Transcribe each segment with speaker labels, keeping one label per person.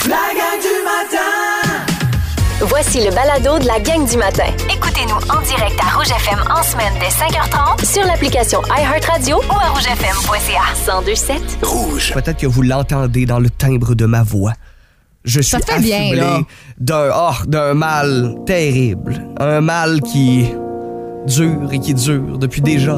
Speaker 1: La gang du matin!
Speaker 2: Voici le balado de la gang du matin.
Speaker 3: Écoutez-nous en direct à Rouge FM en semaine dès 5h30
Speaker 2: Sur l'application iHeartRadio
Speaker 3: ou à rougefm.ca.
Speaker 2: 102.7.
Speaker 1: Rouge.
Speaker 4: Peut-être que vous l'entendez dans le timbre de ma voix. Je suis
Speaker 5: fait bien,
Speaker 4: affublé
Speaker 5: là.
Speaker 4: d'un mal terrible. Un mal qui dure et qui dure depuis déjà,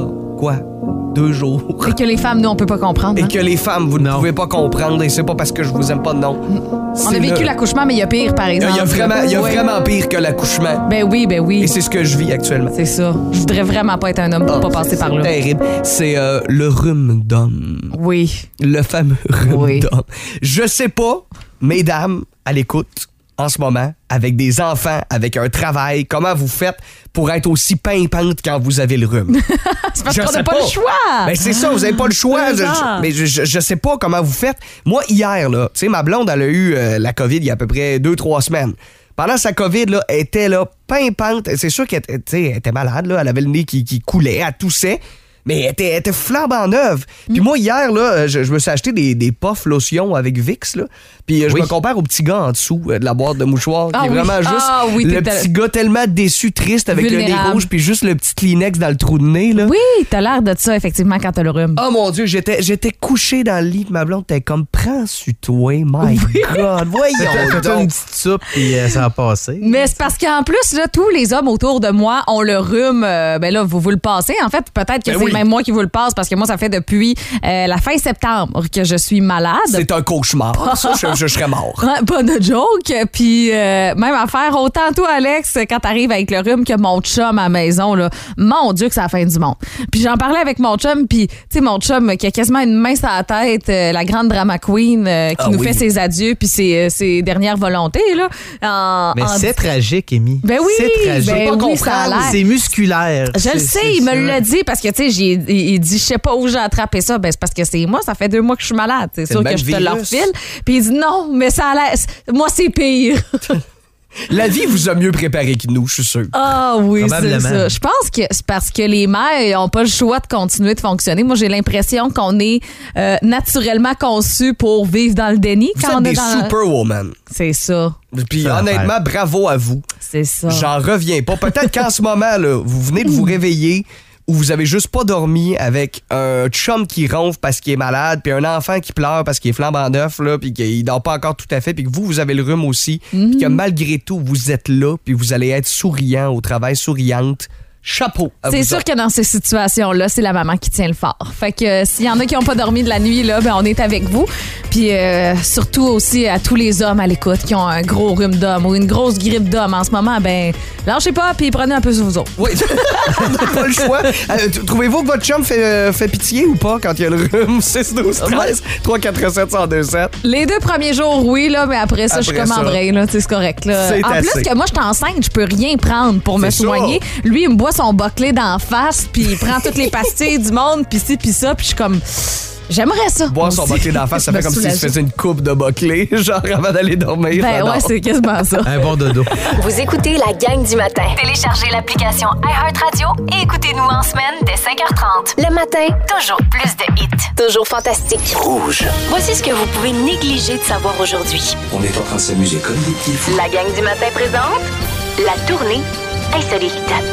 Speaker 4: 2 jours.
Speaker 5: Et que les femmes, nous, on peut pas comprendre.
Speaker 4: Et
Speaker 5: hein?
Speaker 4: que les femmes, vous ne pouvez pas comprendre, et c'est pas parce que je vous aime pas, non.
Speaker 5: On a vécu l'accouchement, mais il y a pire, par exemple.
Speaker 4: Il y a
Speaker 5: Ouais.
Speaker 4: vraiment pire que l'accouchement.
Speaker 5: Ben oui.
Speaker 4: Et c'est ce que je vis actuellement.
Speaker 5: C'est ça. Je voudrais vraiment pas être un homme pour pas passer par là.
Speaker 4: C'est terrible. C'est le rhume d'homme.
Speaker 5: Oui.
Speaker 4: Le fameux rhume
Speaker 5: Oui.
Speaker 4: d'homme. Je sais pas, mesdames, à l'écoute, en ce moment, avec des enfants, avec un travail, comment vous faites pour être aussi pimpante quand vous avez le rhume?
Speaker 5: C'est parce
Speaker 4: Je
Speaker 5: qu'on
Speaker 4: sais
Speaker 5: n'a pas le choix.
Speaker 4: Ben c'est ça, vous avez pas le choix.
Speaker 5: C'est ça.
Speaker 4: Mais je sais pas comment vous faites. Moi, hier, là, tu sais, ma blonde, elle a eu la COVID il y a à peu près 2-3 semaines. Pendant sa COVID, là, elle était là, pimpante. C'est sûr qu'elle était malade, là. Elle avait le nez qui coulait, elle toussait. Mais elle était flambant neuve. Puis moi, hier, là, je me suis acheté des puffs lotion avec Vicks, là. Puis je me compare au petit gars en dessous de la boîte de mouchoirs, qui est vraiment juste le petit gars tellement déçu, triste, avec le nez
Speaker 5: vulnérable.
Speaker 4: rouge, puis juste le petit Kleenex dans le trou de nez, là.
Speaker 5: Oui, t'as l'air de ça, effectivement, quand t'as le rhume.
Speaker 4: Oh mon Dieu, j'étais couché dans le lit, ma blonde était comme, prends sur toi, my God, voyons
Speaker 6: Fais-toi une
Speaker 4: donc.
Speaker 6: petite soupe, puis ça a passé.
Speaker 5: Mais c'est parce qu'en plus, là, tous les hommes autour de moi ont le rhume. Ben là, vous le passez. En fait, peut-être que
Speaker 4: Ben
Speaker 5: c'est
Speaker 4: oui.
Speaker 5: même moi qui vous le passe parce que moi, ça fait depuis la fin septembre que je suis malade.
Speaker 4: C'est un cauchemar, ça, je serais mort.
Speaker 5: Ouais, pas de joke. Puis même affaire, autant toi, Alex, quand t'arrives avec le rhume que mon chum à la maison, là, mon Dieu que c'est la fin du monde. Puis j'en parlais avec mon chum, puis tu sais, mon chum qui a quasiment une main sur la tête, la grande drama queen qui nous fait ses adieux puis ses dernières volontés. Là,
Speaker 6: Mais c'est tragique, Amy.
Speaker 5: Ben oui,
Speaker 6: c'est tragique.
Speaker 5: ben
Speaker 6: Pas
Speaker 5: oui, ça a
Speaker 6: comprendre.
Speaker 5: l'air.
Speaker 6: C'est musculaire.
Speaker 5: Je le sais, il me l'a dit parce que, tu sais, il dit, je sais pas où j'ai attrapé ça. Ben, c'est parce que c'est moi, ça fait 2 mois que je suis malade. C'est sûr
Speaker 4: le
Speaker 5: que
Speaker 4: même
Speaker 5: je te le
Speaker 4: virus.
Speaker 5: refile. Puis il dit, non, mais ça a l'air. Moi, c'est pire.
Speaker 4: La vie vous a mieux préparé que nous, je suis sûr.
Speaker 5: Ah oui, c'est
Speaker 6: Probablement.
Speaker 5: ça. Je pense que c'est parce que les mères n'ont pas le choix de continuer de fonctionner. Moi, j'ai l'impression qu'on est naturellement conçus pour vivre dans le déni.
Speaker 4: Vous
Speaker 5: quand
Speaker 4: êtes
Speaker 5: on est
Speaker 4: des
Speaker 5: dans...
Speaker 4: superwoman.
Speaker 5: C'est ça.
Speaker 4: Puis
Speaker 6: Ça va
Speaker 4: honnêtement, bravo à vous.
Speaker 5: C'est ça.
Speaker 4: J'en reviens pas. Peut-être qu'en ce moment, là, vous venez de vous réveiller ou vous avez juste pas dormi avec un chum qui ronfle parce qu'il est malade, puis un enfant qui pleure parce qu'il est flambant neuf, là, puis qu'il dort pas encore tout à fait, puis que vous avez le rhume aussi, puis que malgré tout, vous êtes là, puis vous allez être souriant au travail, souriante. Chapeau à
Speaker 5: C'est
Speaker 4: vous
Speaker 5: sûr
Speaker 4: autres.
Speaker 5: que dans ces situations-là, c'est la maman qui tient le fort. Fait que s'il y en a qui n'ont pas dormi de la nuit, là, ben on est avec vous. Puis surtout aussi à tous les hommes à l'écoute qui ont un gros rhume d'homme ou une grosse grippe d'homme en ce moment, ben lâchez pas puis prenez un peu sur vous autres.
Speaker 4: Oui, pas le choix. Trouvez-vous que votre chum fait pitié ou pas quand il y a le rhume? 6, 12, 13, 3, 4, 7, 100, 2, 7.
Speaker 5: Les 2 premiers jours, oui, là, mais après ça, je suis
Speaker 4: Après
Speaker 5: comme en
Speaker 4: ça,
Speaker 5: brain, là, tu sais, c'est correct. Là.
Speaker 4: c'est
Speaker 5: En
Speaker 4: assez.
Speaker 5: plus que moi, je suis enceinte, je peux rien prendre pour me
Speaker 4: C'est
Speaker 5: soigner.
Speaker 4: ça.
Speaker 5: Lui, il me boit son boclé d'en face, puis il prend toutes les pastilles du monde, puis ci, puis ça, puis je suis comme... J'aimerais ça.
Speaker 4: Boire son
Speaker 5: aussi.
Speaker 4: boclé d'en face, ça
Speaker 5: Me
Speaker 4: fait comme s'il se
Speaker 5: soulager.
Speaker 4: faisait une coupe de boclé, genre avant d'aller dormir.
Speaker 5: Ben
Speaker 4: J'adore.
Speaker 5: ouais, c'est quasiment ça.
Speaker 6: Un bon dodo.
Speaker 2: Vous écoutez la gang du matin.
Speaker 3: Téléchargez l'application iHeartRadio et écoutez-nous en semaine dès 5h30.
Speaker 2: Le matin,
Speaker 3: Toujours plus de hits.
Speaker 2: toujours fantastique.
Speaker 1: Rouge.
Speaker 3: Voici ce que vous pouvez négliger de savoir aujourd'hui.
Speaker 1: On est en train de s'amuser comme des petits fous.
Speaker 3: La gang du matin présente la tournée insolite.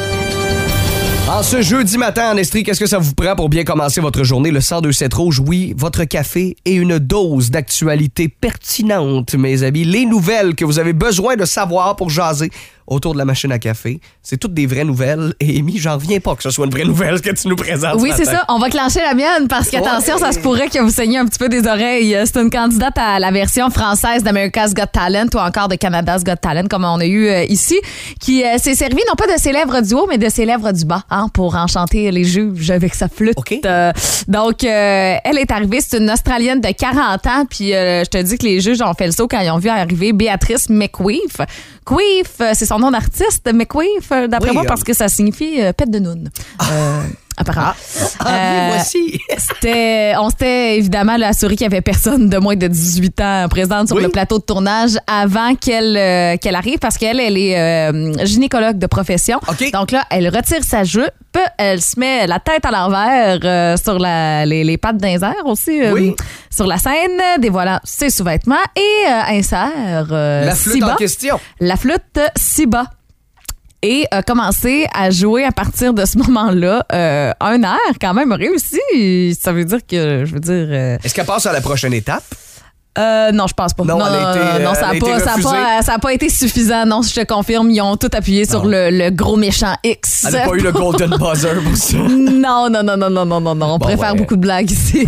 Speaker 4: En ce jeudi matin, en Estrie, qu'est-ce que ça vous prend pour bien commencer votre journée? Le 102.7 Rouge, oui, votre café et une dose d'actualité pertinente, mes amis. Les nouvelles que vous avez besoin de savoir pour jaser autour de la machine à café. C'est toutes des vraies nouvelles. Et Amy, j'en reviens pas que ce soit une vraie nouvelle que tu nous présentes.
Speaker 5: Oui,
Speaker 4: ce
Speaker 5: c'est
Speaker 4: matin.
Speaker 5: ça. On va clencher la mienne parce qu'attention, ça se pourrait que vous saigniez un petit peu des oreilles. C'est une candidate à la version française d'America's Got Talent ou encore de Canada's Got Talent, comme on a eu ici, qui s'est servi non pas de ses lèvres du haut, mais de ses lèvres du bas, hein, pour enchanter les juges avec sa flûte.
Speaker 4: OK.
Speaker 5: Donc, elle est arrivée, c'est une Australienne de 40 ans, puis je te dis que les juges ont fait le saut quand ils ont vu arriver Béatrice McQueef. Queef, c'est son nom d'artiste, McQueef, d'après
Speaker 4: Oui,
Speaker 5: moi, parce que ça signifie pète de noun. apparemment.
Speaker 4: Voici.
Speaker 5: On s'était évidemment là, assuré qu'il n'y avait personne de moins de 18 ans présente sur le plateau de tournage avant qu'elle arrive parce qu'elle est gynécologue de profession.
Speaker 4: Okay.
Speaker 5: Donc là, elle retire sa jupe, elle se met la tête à l'envers sur les pattes d'un air aussi sur la scène, dévoilant ses sous-vêtements et insère
Speaker 4: la flûte en question.
Speaker 5: La flûte Siba. Et a commencé à jouer à partir de ce moment-là un air quand même réussi. Ça veut dire que,
Speaker 4: Est-ce qu'elle passe à la prochaine étape?
Speaker 5: Non, je pense pas. Non, ça n'a pas été suffisant. Non, je te confirme, ils ont tout appuyé sur le gros méchant X.
Speaker 4: Elle n'a pas eu le golden buzzer pour ça.
Speaker 5: Non. On préfère beaucoup de blagues ici.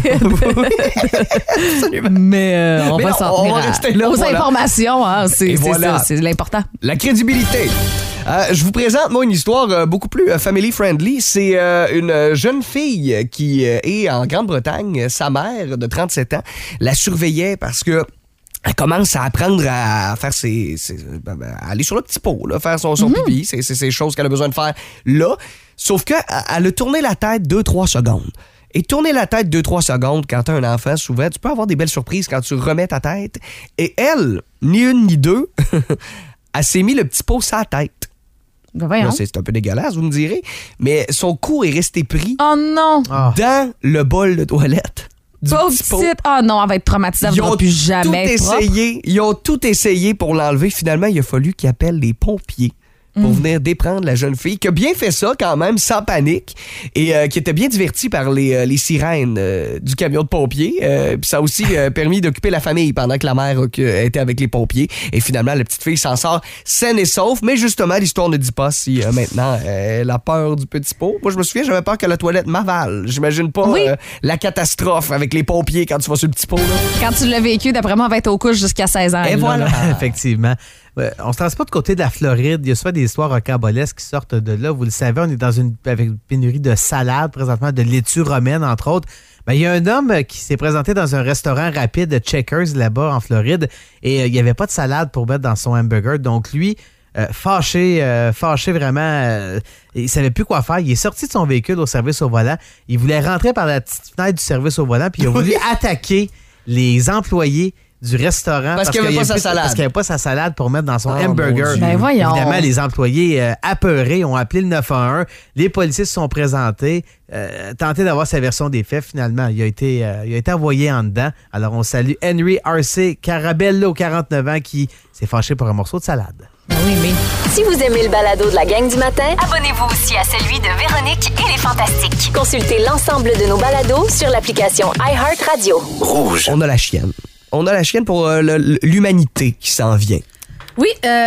Speaker 5: Mais on va s'en tenir aux informations. Hein, c'est l'important.
Speaker 4: La crédibilité. Je vous présente, moi, une histoire beaucoup plus family-friendly. C'est une jeune fille qui est en Grande-Bretagne. Sa mère, de 37 ans, la surveillait parce que elle commence à apprendre à faire à aller sur le petit pot, là, faire son pipi. C'est ces choses qu'elle a besoin de faire là. Sauf qu'elle a tourné la tête 2-3 secondes. Et tourner la tête 2-3 secondes quand t'as un enfant, souvent, tu peux avoir des belles surprises quand tu remets ta tête. Et elle, ni une ni deux, elle s'est mis le petit pot sur la tête.
Speaker 5: Ben,
Speaker 4: c'est un peu dégueulasse, vous me direz, mais son cou est resté pris dans le bol de toilette.
Speaker 5: Pauvre petite. Ah non, elle va être traumatisée, elle ne va plus jamais être propre.
Speaker 4: Ils ont tout essayé pour l'enlever. Finalement, il a fallu qu'ils appellent les pompiers pour venir déprendre la jeune fille, qui a bien fait ça quand même, sans panique, et qui était bien divertie par les sirènes du camion de pompiers. Puis ça a aussi permis d'occuper la famille pendant que la mère était avec les pompiers. Et finalement, la petite fille s'en sort saine et sauf. Mais justement, l'histoire ne dit pas si maintenant elle a peur du petit pot. Moi, je me souviens, j'avais peur que la toilette m'avale. J'imagine pas la catastrophe avec les pompiers quand tu vas sur le petit pot. Là.
Speaker 5: Quand tu l'as vécu, d'après moi, elle va être aux couches jusqu'à 16 ans.
Speaker 4: Et voilà.
Speaker 6: Effectivement. On se transporte du côté de la Floride. Il y a souvent des histoires rocambolesques qui sortent de là. Vous le savez, on est avec une pénurie de salade, présentement de laitue romaine, entre autres. Il y a un homme qui s'est présenté dans un restaurant rapide de Checkers, là-bas, en Floride, et il n'y avait pas de salade pour mettre dans son hamburger. Donc, lui, fâché vraiment, il savait plus quoi faire. Il est sorti de son véhicule au service au volant. Il voulait rentrer par la petite fenêtre du service au volant, puis il a voulu attaquer les employés du restaurant
Speaker 4: parce qu'il n'y avait pas sa salade.
Speaker 6: Parce qu'il n'y avait pas sa salade pour mettre dans son hamburger.
Speaker 5: Ben voyons.
Speaker 6: Évidemment, les employés apeurés ont appelé le 911. Les policiers se sont présentés, tenté d'avoir sa version des faits. Finalement, il a été envoyé en dedans. Alors, on salue Henry R.C. Carabello, 49 ans, qui s'est fâché pour un morceau de salade.
Speaker 5: Oui, mais...
Speaker 2: Si vous aimez le balado de la gang du matin,
Speaker 3: Abonnez-vous aussi à celui de Véronique et les Fantastiques.
Speaker 2: consultez l'ensemble de nos balados sur l'application iHeartRadio.
Speaker 1: Rouge.
Speaker 4: On a la chienne. On a la chienne pour l'humanité qui s'en vient.
Speaker 5: Oui,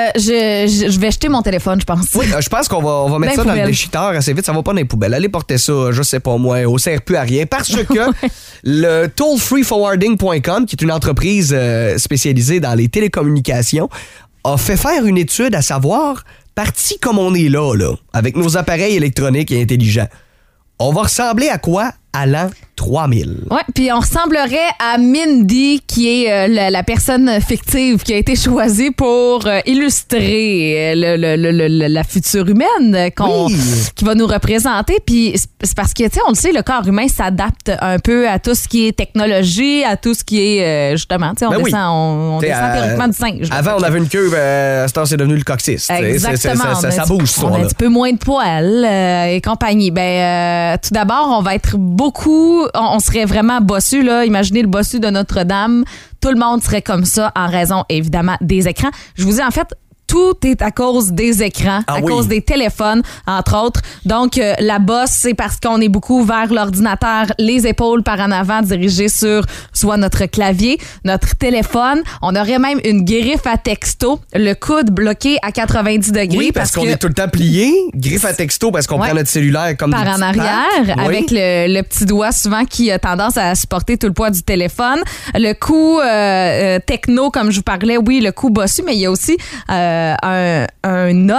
Speaker 5: je vais jeter mon téléphone, je pense.
Speaker 4: Oui, je pense qu'on va mettre ça dans le déchiteur assez vite. Ça va pas dans les poubelles. Allez porter ça, je sais pas moi, au sert plus à rien. Parce que le tollfreeforwarding.com, qui est une entreprise spécialisée dans les télécommunications, a fait faire une étude à savoir, parti comme on est là, avec nos appareils électroniques et intelligents, on va ressembler à quoi à l'an 3000?
Speaker 5: Oui, puis on ressemblerait à Mindy, qui est la personne fictive qui a été choisie pour illustrer la future humaine qui va nous représenter. Puis c'est parce que, tu sais, on le sait, le corps humain s'adapte un peu à tout ce qui est technologie, à tout ce qui est, justement, tu sais, on descend théoriquement du singe.
Speaker 4: Avant, on avait une queue, à ce temps, c'est devenu le coccyx.
Speaker 5: Exactement.
Speaker 4: Ça bouge, ça.
Speaker 5: On a un petit peu moins de poils et compagnie. Tout d'abord, on va être on serait vraiment bossu, là. Imaginez le bossu de Notre-Dame. Tout le monde serait comme ça en raison, évidemment, des écrans. Je vous dis, en fait, tout est à cause des écrans, cause des téléphones, entre autres. Donc, la bosse, c'est parce qu'on est beaucoup vers l'ordinateur, les épaules par en avant dirigées sur soit notre clavier, notre téléphone. On aurait même une griffe à texto, le coude bloqué à 90 degrés.
Speaker 4: Oui, parce qu'on est tout le temps plié. Griffe à texto parce qu'on prend notre cellulaire comme
Speaker 5: par
Speaker 4: des
Speaker 5: en arrière, avec le petit doigt souvent qui a tendance à supporter tout le poids du téléphone. Le cou techno, comme je vous parlais, oui, le cou bossu, mais il y a aussi un os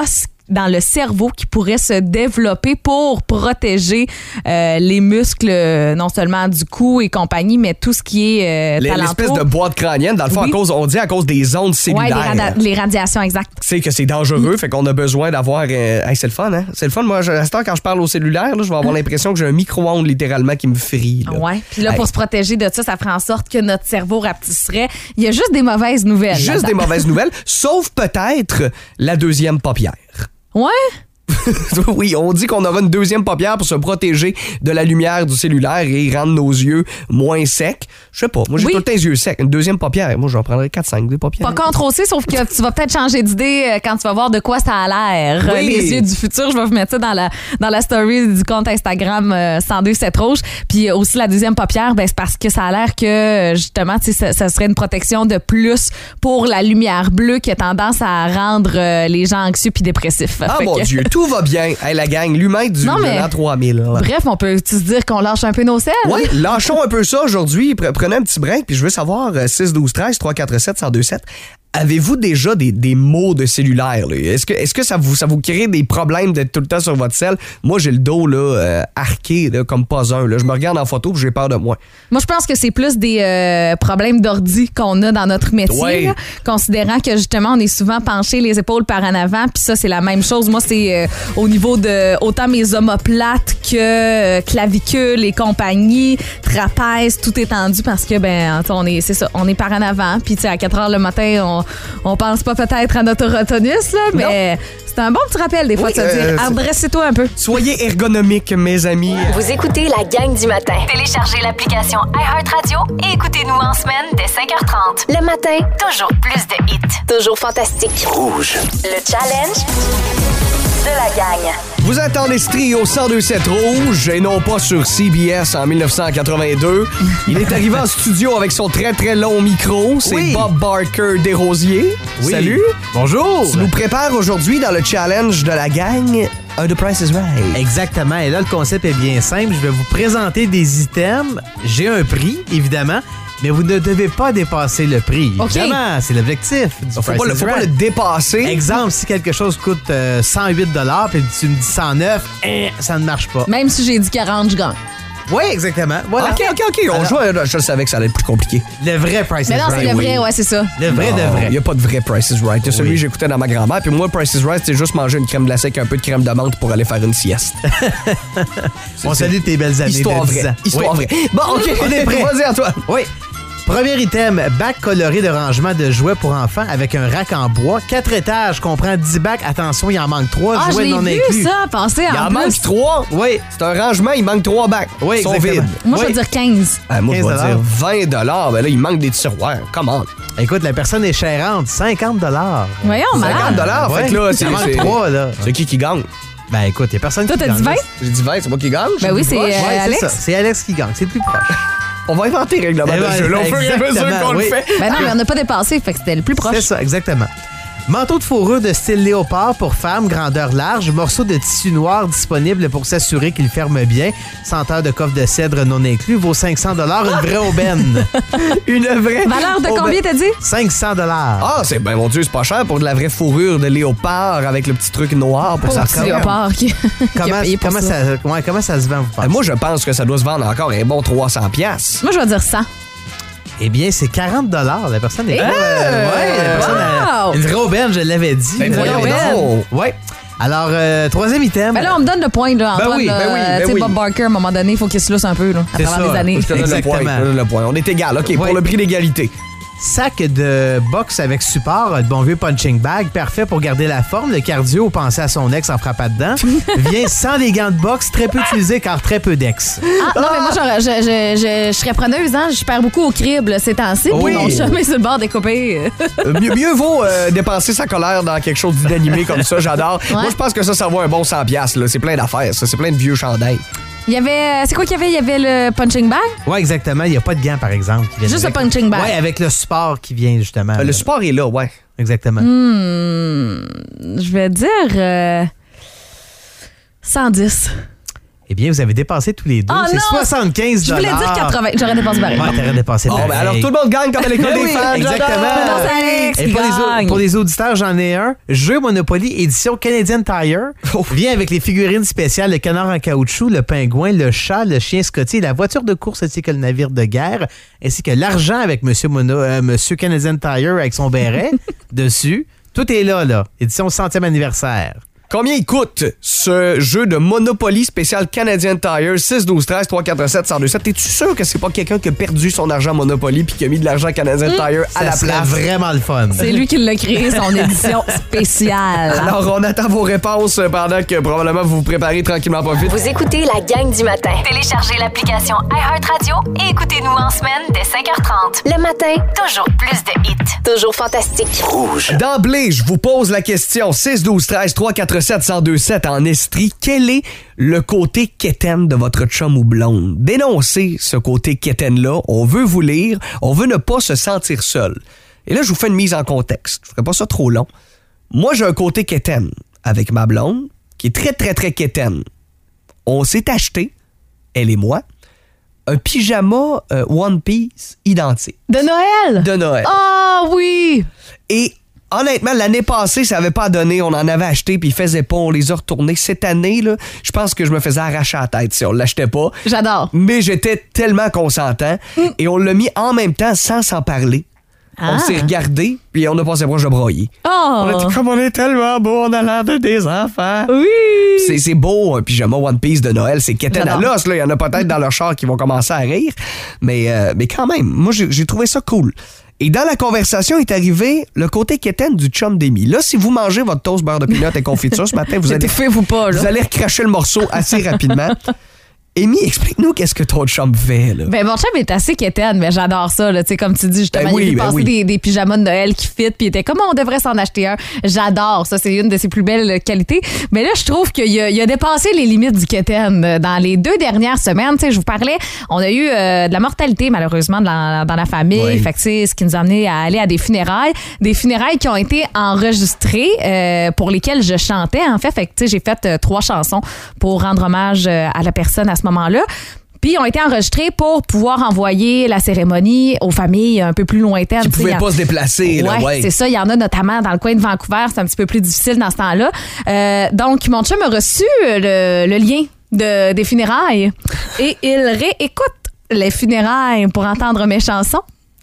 Speaker 5: dans le cerveau qui pourrait se développer pour protéger les muscles, non seulement du cou et compagnie, mais tout ce qui est
Speaker 4: l'espèce de boîte crânienne, dans le fond,
Speaker 5: Oui.
Speaker 4: on dit à cause des ondes cellulaires.
Speaker 5: Oui, les radiations, exact.
Speaker 4: C'est que c'est dangereux, fait qu'on a besoin d'avoir... Hey, c'est le fun, hein? C'est le fun. Moi, à cette heure, quand je parle au cellulaire, là, je vais avoir l'impression que j'ai un micro-ondes, littéralement, qui me frie. Là.
Speaker 5: Ouais. Puis là,
Speaker 4: Hey.
Speaker 5: pour se protéger de ça, ça ferait en sorte que notre cerveau rapetisserait. Il y a juste des mauvaises nouvelles.
Speaker 4: Juste
Speaker 5: là-dedans.
Speaker 4: des mauvaises nouvelles, sauf peut-être la deuxième paupière.
Speaker 5: Ouais.
Speaker 4: Oui, on dit qu'on aura une deuxième paupière pour se protéger de la lumière du cellulaire et rendre nos yeux moins secs. Je sais pas, moi j'ai
Speaker 5: Oui.
Speaker 4: tout le temps les yeux secs. Une deuxième paupière, moi j'en prendrais 4-5 des paupières.
Speaker 5: Pas contre aussi, sauf que tu vas peut-être changer d'idée quand tu vas voir de quoi ça a l'air.
Speaker 4: Oui.
Speaker 5: Les yeux du futur, je vais vous mettre ça dans la story du compte Instagram 1027 Rouge. Puis aussi la deuxième paupière, ben, c'est parce que ça a l'air que justement, tu sais, ça serait une protection de plus pour la lumière bleue qui a tendance à rendre les gens anxieux puis dépressifs.
Speaker 4: Ah
Speaker 5: Fait
Speaker 4: mon
Speaker 5: que-
Speaker 4: Dieu, tout va bien. Hey, la gang, l'humain du
Speaker 5: Non, mais-
Speaker 4: l'an 3000. là.
Speaker 5: Bref, on peut se dire qu'on lâche un peu nos selles?
Speaker 4: Oui, lâchons un peu ça aujourd'hui. Prenez un petit break, puis je veux savoir 6 12 13 347 1027. Avez-vous déjà des maux de cellulaire? Là? Est-ce que ça vous crée des problèmes d'être tout le temps sur votre cell? Moi, j'ai le dos là, arqué là, comme pas un. Là. Je me regarde en photo et j'ai peur de moi.
Speaker 5: Moi, je pense que c'est plus des problèmes d'ordi qu'on a dans notre métier,
Speaker 4: Ouais.
Speaker 5: là, considérant que justement, on est souvent penché les épaules par en avant, puis ça, c'est la même chose. Moi, c'est au niveau de autant mes omoplates que clavicules et compagnie, trapèze, tout étendu parce que, ben, c'est ça, on est par en avant, puis tu sais, à 4 heures le matin, on pense pas peut-être à notre rotonus, là, mais c'est un bon petit rappel des fois
Speaker 4: Oui,
Speaker 5: de se dire,
Speaker 4: c'est-
Speaker 5: adressez-toi un peu.
Speaker 4: Soyez ergonomiques, mes amis.
Speaker 2: Vous écoutez la gang du matin.
Speaker 3: Téléchargez l'application iHeartRadio et écoutez-nous en semaine dès 5h30.
Speaker 2: Le matin,
Speaker 3: Toujours plus de hits.
Speaker 2: toujours fantastique.
Speaker 1: Rouge.
Speaker 2: Le challenge de la gang.
Speaker 4: Vous êtes en Estrie au 1027 Rouge et non pas sur CBS en 1982. Il est arrivé en studio avec son très très long micro. C'est
Speaker 6: Oui.
Speaker 4: Bob Barker Desrosiers.
Speaker 6: Oui.
Speaker 4: Salut.
Speaker 6: Bonjour.
Speaker 4: Tu nous prépares aujourd'hui dans le challenge de la gang un The Price is Right.
Speaker 6: Exactement. Et là, le concept est bien simple. Je vais vous présenter des items. J'ai un prix, évidemment, mais vous ne devez pas dépasser le prix.
Speaker 5: OK.
Speaker 6: Évidemment, c'est l'objectif du
Speaker 4: Faut
Speaker 6: Price
Speaker 4: pas,
Speaker 6: is
Speaker 4: faut pas
Speaker 6: Right.
Speaker 4: le dépasser.
Speaker 6: Exemple, si quelque chose coûte 108 puis tu me dis 109, ça ne marche pas.
Speaker 5: Même si j'ai dit 40, je gagne.
Speaker 6: Oui, exactement. Voilà.
Speaker 4: OK. On
Speaker 6: Alors,
Speaker 4: joue. Je savais que ça allait être plus compliqué.
Speaker 6: Le vrai Price
Speaker 5: Mais
Speaker 6: is
Speaker 5: non, c'est
Speaker 6: Right.
Speaker 5: le vrai,
Speaker 6: oui.
Speaker 5: ouais, c'est ça.
Speaker 6: Le vrai de vrai.
Speaker 4: Il n'y a pas de vrai Price is Right. Il y a celui
Speaker 6: Oui.
Speaker 4: que j'écoutais dans ma grand-mère. Puis moi, Price is Right, c'est juste manger une crème glacée avec un peu de crème de menthe pour aller faire une sieste.
Speaker 6: On salue tes belles années
Speaker 4: Histoire
Speaker 6: de 10
Speaker 4: vraie.
Speaker 6: ans.
Speaker 4: Histoire
Speaker 6: Oui.
Speaker 4: vraie. Bon, OK.
Speaker 6: On est prêt.
Speaker 4: Vas-y, Antoine.
Speaker 6: Oui. Premier item, bac coloré de rangement de jouets pour enfants avec un rack en bois. 4 étages, comprend 10 bacs. Attention, il en manque 3
Speaker 5: Ah, je
Speaker 6: jouets
Speaker 5: l'ai
Speaker 6: non
Speaker 5: vu,
Speaker 6: inclus.
Speaker 5: ça, passer
Speaker 4: Il en
Speaker 5: en
Speaker 4: manque
Speaker 5: plus.
Speaker 4: 3.
Speaker 6: Oui.
Speaker 4: C'est un rangement, il manque 3 bacs.
Speaker 6: Oui,
Speaker 4: Ils sont
Speaker 6: exactement.
Speaker 4: vides.
Speaker 5: Moi, je
Speaker 6: Oui.
Speaker 5: vais dire 15.
Speaker 4: Ah, moi, je vais
Speaker 6: 15
Speaker 4: dire 20 Ben là, il manque des tiroirs. Comment?
Speaker 6: Écoute, la personne est chérante, 50
Speaker 5: Voyons,
Speaker 4: 50
Speaker 5: malade.
Speaker 4: Fait que là,
Speaker 6: il en manque 3, là.
Speaker 4: C'est qui gagne?
Speaker 6: Ben écoute, il n'y a personne
Speaker 5: Toi,
Speaker 6: qui
Speaker 5: t'as
Speaker 6: gagne.
Speaker 5: dit 20?
Speaker 4: J'ai dit 20, c'est moi qui gagne?
Speaker 5: Ben oui, c'est
Speaker 6: Ouais, c'est
Speaker 5: Alex.
Speaker 6: ça. C'est Alex qui gagne. C'est le plus proche.
Speaker 4: On va inventer le règlement
Speaker 6: Eh
Speaker 4: de
Speaker 6: ben,
Speaker 4: jeu. Là, au fur et à mesure
Speaker 6: exactement,
Speaker 4: qu'on le
Speaker 6: oui.
Speaker 4: fait.
Speaker 5: Ben non, mais on n'a pas dépassé, fait que c'était le plus proche.
Speaker 6: C'est ça, exactement. Manteau de fourrure de style léopard pour femmes, grandeur large. Morceau de tissu noir disponible pour s'assurer qu'il ferme bien. Senteur de coffre de cèdre non inclus. Vaut 500 une vraie aubaine.
Speaker 4: Une vraie.
Speaker 5: Valeur de
Speaker 4: Oh,
Speaker 5: combien,
Speaker 4: ben-
Speaker 5: t'as dit?
Speaker 6: 500
Speaker 4: Ah, c'est ben mon Dieu, c'est pas cher pour de la vraie fourrure de léopard avec le petit truc noir pour
Speaker 5: Pour
Speaker 4: ça.
Speaker 5: petit léopard qui a payé pour ça.
Speaker 6: Comment ça se vend, vous pensez?
Speaker 4: Moi, je pense que ça doit se vendre encore un bon 300 piastres.
Speaker 5: Moi, je vais dire 100.
Speaker 6: Eh bien, c'est 40 La personne est
Speaker 5: Eh!
Speaker 6: pas... ouais, la personne a
Speaker 5: Wow!
Speaker 6: une vraie aubaine, je l'avais dit.
Speaker 4: Ben, voyons
Speaker 5: aubaine.
Speaker 4: donc.
Speaker 6: Ouais. Alors, troisième item.
Speaker 5: Ben là, on me donne le point, là, Antoine.
Speaker 6: oui,
Speaker 5: là.
Speaker 4: ben oui, ben
Speaker 5: Tu sais,
Speaker 4: oui.
Speaker 5: Bob Barker, à un moment donné, il faut qu'il se lousse un peu, là, à
Speaker 6: C'est
Speaker 5: travers
Speaker 6: ça.
Speaker 5: les années.
Speaker 4: Je te donne le point.
Speaker 6: Exactement.
Speaker 4: Je te donne le point. On est égal. OK, pour
Speaker 6: Ouais.
Speaker 4: le prix d'égalité.
Speaker 6: Sac de boxe avec support, le bon vieux punching bag, parfait pour garder la forme. Le cardio, penser à son ex en frappant dedans. Vient sans les gants de boxe, très peu utilisé car très peu d'ex.
Speaker 5: Ah, non, mais moi, je serais preneuse, hein. Je perds beaucoup au crible ces temps-ci.
Speaker 4: Oui.
Speaker 5: Puis mon chum est sur le bord des coupés.
Speaker 4: Mieux vaut dépenser sa colère dans quelque chose d'inanimé comme ça. J'adore.
Speaker 5: Ouais.
Speaker 4: Moi, je pense que ça vaut un bon 100 piastres, là. C'est plein d'affaires, ça. C'est plein de vieux chandails.
Speaker 5: Il y avait. C'est quoi qu'il y avait? Il y avait le punching bag?
Speaker 6: Ouais, exactement. Il n'y a pas de gants, par exemple. qui viennent
Speaker 5: Juste
Speaker 6: avec.
Speaker 5: le punching bag.
Speaker 6: Ouais, avec le support qui vient, justement.
Speaker 4: Le support est là, ouais.
Speaker 6: Exactement.
Speaker 5: Je vais dire 110.
Speaker 6: Eh bien, vous avez dépassé tous les deux.
Speaker 5: Oh
Speaker 6: c'est
Speaker 5: non!
Speaker 6: 75
Speaker 5: Je voulais dire 80. J'aurais dépassé pareil.
Speaker 6: Ouais, t'aurais dépassé pareil.
Speaker 4: Ben alors, tout le monde gagne comme à l'école des fans.
Speaker 6: Exactement.
Speaker 5: Dépense Alex,
Speaker 6: Et
Speaker 5: qui gagne.
Speaker 6: pour les auditeurs, j'en ai un. Jeu Monopoly édition Canadian Tire. Vient avec les figurines spéciales, le canard en caoutchouc, le pingouin, le chat, le chien Scotty, la voiture de course ainsi que le navire de guerre, ainsi que l'argent avec Monsieur Canadian Tire avec son béret dessus. Tout est là. Édition 100e anniversaire.
Speaker 4: Combien il coûte ce jeu de Monopoly spécial Canadian Tire 6 12 13 3 4 7 102 7? T'es-tu sûr que c'est pas quelqu'un qui a perdu son argent Monopoly puis qui a mis de l'argent Canadian Tire à la
Speaker 6: Ça serait
Speaker 4: place?
Speaker 6: vraiment le fun.
Speaker 5: C'est lui qui l'a créé, son édition spéciale.
Speaker 4: Alors, on attend vos réponses pendant que probablement vous vous préparez tranquillement pas vite.
Speaker 2: Vous écoutez la gang du matin.
Speaker 3: Téléchargez l'application iHeartRadio et écoutez-nous en semaine dès 5h30.
Speaker 2: Le matin,
Speaker 3: Toujours plus de hits.
Speaker 2: toujours fantastique.
Speaker 4: D'emblée, je vous pose la question 6 12 13 3 4 7 102 7 en Estrie. Quel est le côté quétaine de votre chum ou blonde? Dénoncez ce côté quétaine-là. On veut vous lire. On veut ne pas se sentir seul. Et là, je vous fais une mise en contexte. Je ferai pas ça trop long. Moi, j'ai un côté quétaine avec ma blonde qui est très, très, très quétaine. On s'est acheté, elle et moi, un pyjama One Piece identique
Speaker 5: De Noël?
Speaker 4: de Noël.
Speaker 5: Ah oui!
Speaker 4: Et honnêtement, l'année passée, ça avait pas donné. On en avait acheté, puis il faisait pas. On les a retournés. Cette année, là, je pense que je me faisais arracher la tête si on l'achetait pas.
Speaker 5: J'adore.
Speaker 4: Mais j'étais tellement consentant. Et on l'a mis en même temps sans s'en parler. On s'est regardé, puis on a passé proche de broyer. On a dit, comme on est tellement beau, on a l'air de des enfants.
Speaker 5: Oui!
Speaker 4: C'est beau, un pyjama One Piece de Noël. C'est quétaine à
Speaker 5: J'adore.
Speaker 4: l'os. Là. Il y en a peut-être dans leur char qui vont commencer à rire. Mais quand même, moi, j'ai trouvé ça cool. Et dans la conversation est arrivé le côté quétaine du chum d'Amy. Là, si vous mangez votre toast beurre de pinot et confiture ce matin, vous allez recracher le morceau assez rapidement. Amy, explique-nous qu'est-ce que ton chum fait, là.
Speaker 5: Ben, mon chum est assez quétaine, mais j'adore ça, là. Tu sais, comme tu dis, justement,
Speaker 4: Ben oui,
Speaker 5: il a vu
Speaker 4: ben
Speaker 5: passer
Speaker 4: oui.
Speaker 5: des pyjamas de Noël qui fit, puis il était comme, on devrait s'en acheter un. J'adore ça. C'est une de ses plus belles qualités. Mais là, je trouve qu'il a dépassé les limites du quétaine. Dans les 2 dernières semaines, tu sais, je vous parlais, on a eu de la mortalité, malheureusement, dans la famille.
Speaker 4: Oui.
Speaker 5: Fait que, tu sais, ce qui nous a amené à aller à des funérailles. Des funérailles qui ont été enregistrées, pour lesquelles je chantais, en fait. Fait que, tu sais, j'ai fait 3 chansons pour rendre hommage à la personne à ce moment-là. Puis ils ont été enregistrés pour pouvoir envoyer la cérémonie aux familles un peu plus lointaines.
Speaker 4: Qui
Speaker 5: Tu sais,
Speaker 4: pouvaient
Speaker 5: il y a-
Speaker 4: pas se déplacer, là, ouais.
Speaker 5: c'est ça. Il y en a notamment dans le coin de Vancouver. C'est un petit peu plus difficile dans ce temps-là. Donc, mon chum a reçu le lien des funérailles et il réécoute les funérailles pour entendre mes chansons.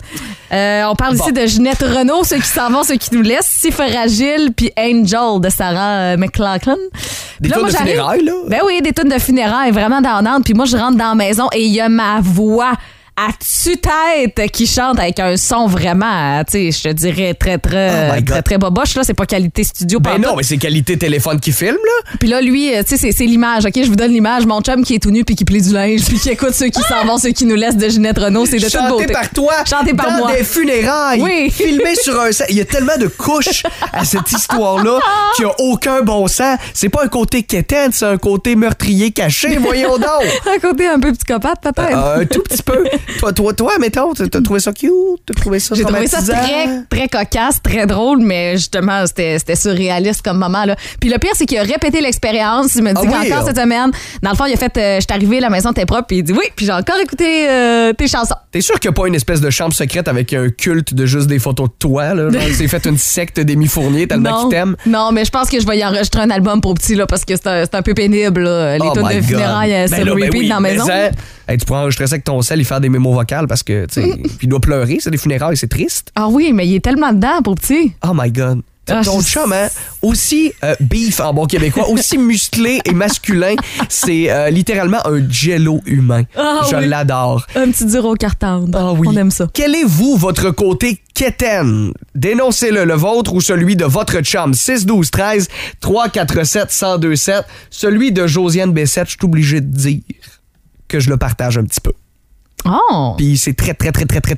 Speaker 5: On parle ici de Ginette Renault, Ceux qui s'en vont, ceux qui nous laissent, Si fragile, puis Angel de Sarah McLachlan.
Speaker 4: Des
Speaker 5: Puis là,
Speaker 4: tunes
Speaker 5: moi,
Speaker 4: de
Speaker 5: j'arrive-
Speaker 4: funérailles, là?
Speaker 5: Ben oui, des tunes de funérailles, vraiment downante. Puis moi, je rentre dans la maison et il y a ma voix à tue-tête qui chante avec un son vraiment, tu sais, je te dirais très,
Speaker 4: Oh
Speaker 5: très,
Speaker 4: my God.
Speaker 5: très, très boboche. Là, c'est pas qualité studio.
Speaker 4: Ben
Speaker 5: pantoute.
Speaker 4: non, mais c'est qualité téléphone qui filme, là.
Speaker 5: Puis là, lui, tu sais, c'est l'image, OK? Je vous donne l'image. Mon chum qui est tout nu puis qui plie du linge puis qui écoute Ceux qui s'en vont, ceux qui nous laissent de Ginette Renault. C'est de toute
Speaker 4: Chanté
Speaker 5: beauté.
Speaker 4: par toi.
Speaker 5: Chanté par
Speaker 4: dans
Speaker 5: moi.
Speaker 4: des funérailles.
Speaker 5: Oui.
Speaker 4: Filmé sur un set. Il y a tellement de couches à cette histoire-là qui a aucun bon sens. C'est pas un côté quétaine, c'est un côté meurtrier caché. Voyons donc.
Speaker 5: Un côté un peu psychopathe, peut-être.
Speaker 4: Un tout petit peu. Toi, mettons, t'as trouvé ça cute? T'as trouvé ça
Speaker 5: J'ai trouvé ça
Speaker 4: traumatisant?
Speaker 5: très, très cocasse, très drôle, mais justement, c'était surréaliste comme moment. Là. Puis le pire, c'est qu'il a répété l'expérience. Il m'a dit
Speaker 4: Ah oui,
Speaker 5: qu'encore
Speaker 4: hein?
Speaker 5: cette semaine, dans le fond, il a fait je suis arrivé, la maison était propre, puis il dit oui, puis j'ai encore écouté tes chansons.
Speaker 4: T'es sûr qu'il n'y a pas une espèce de chambre secrète avec un culte de juste des photos de toi? Là? Genre, il s'est fait une secte d'Amy Fournier tellement qu'il t'aime.
Speaker 5: Non, mais je pense que je vais y enregistrer un album pour petit, là, parce que c'est un peu pénible, là, les
Speaker 4: Oh
Speaker 5: tunes
Speaker 4: my
Speaker 5: de
Speaker 4: God.
Speaker 5: funérailles
Speaker 4: Ben
Speaker 5: sur
Speaker 4: là, ben
Speaker 5: repeat
Speaker 4: oui,
Speaker 5: dans la maison.
Speaker 4: mais ça, hey, tu pourras enregistrer ça avec ton sel et faire des mémos vocales parce que, tu sais, puis il doit pleurer, c'est des funérailles, c'est triste.
Speaker 5: Ah oui, mais il est tellement dedans pour petit.
Speaker 4: Oh my God.
Speaker 5: Ah,
Speaker 4: Ton
Speaker 5: je-
Speaker 4: chum, hein, aussi beef en bon québécois, aussi musclé et masculin, c'est littéralement un jello humain.
Speaker 5: Ah
Speaker 4: Je
Speaker 5: oui.
Speaker 4: l'adore.
Speaker 5: Un petit dur au carton.
Speaker 4: Ah oui.
Speaker 5: On aime ça.
Speaker 4: Quel est, vous, votre côté quétaine? Dénoncez-le, le vôtre ou celui de votre chum. 6 12 13 3 4 7 102 7. Celui de Josiane Bessette, je suis obligé de dire que je le partage un petit peu.
Speaker 5: Oh!
Speaker 4: Puis c'est très, très, très, très, très, très,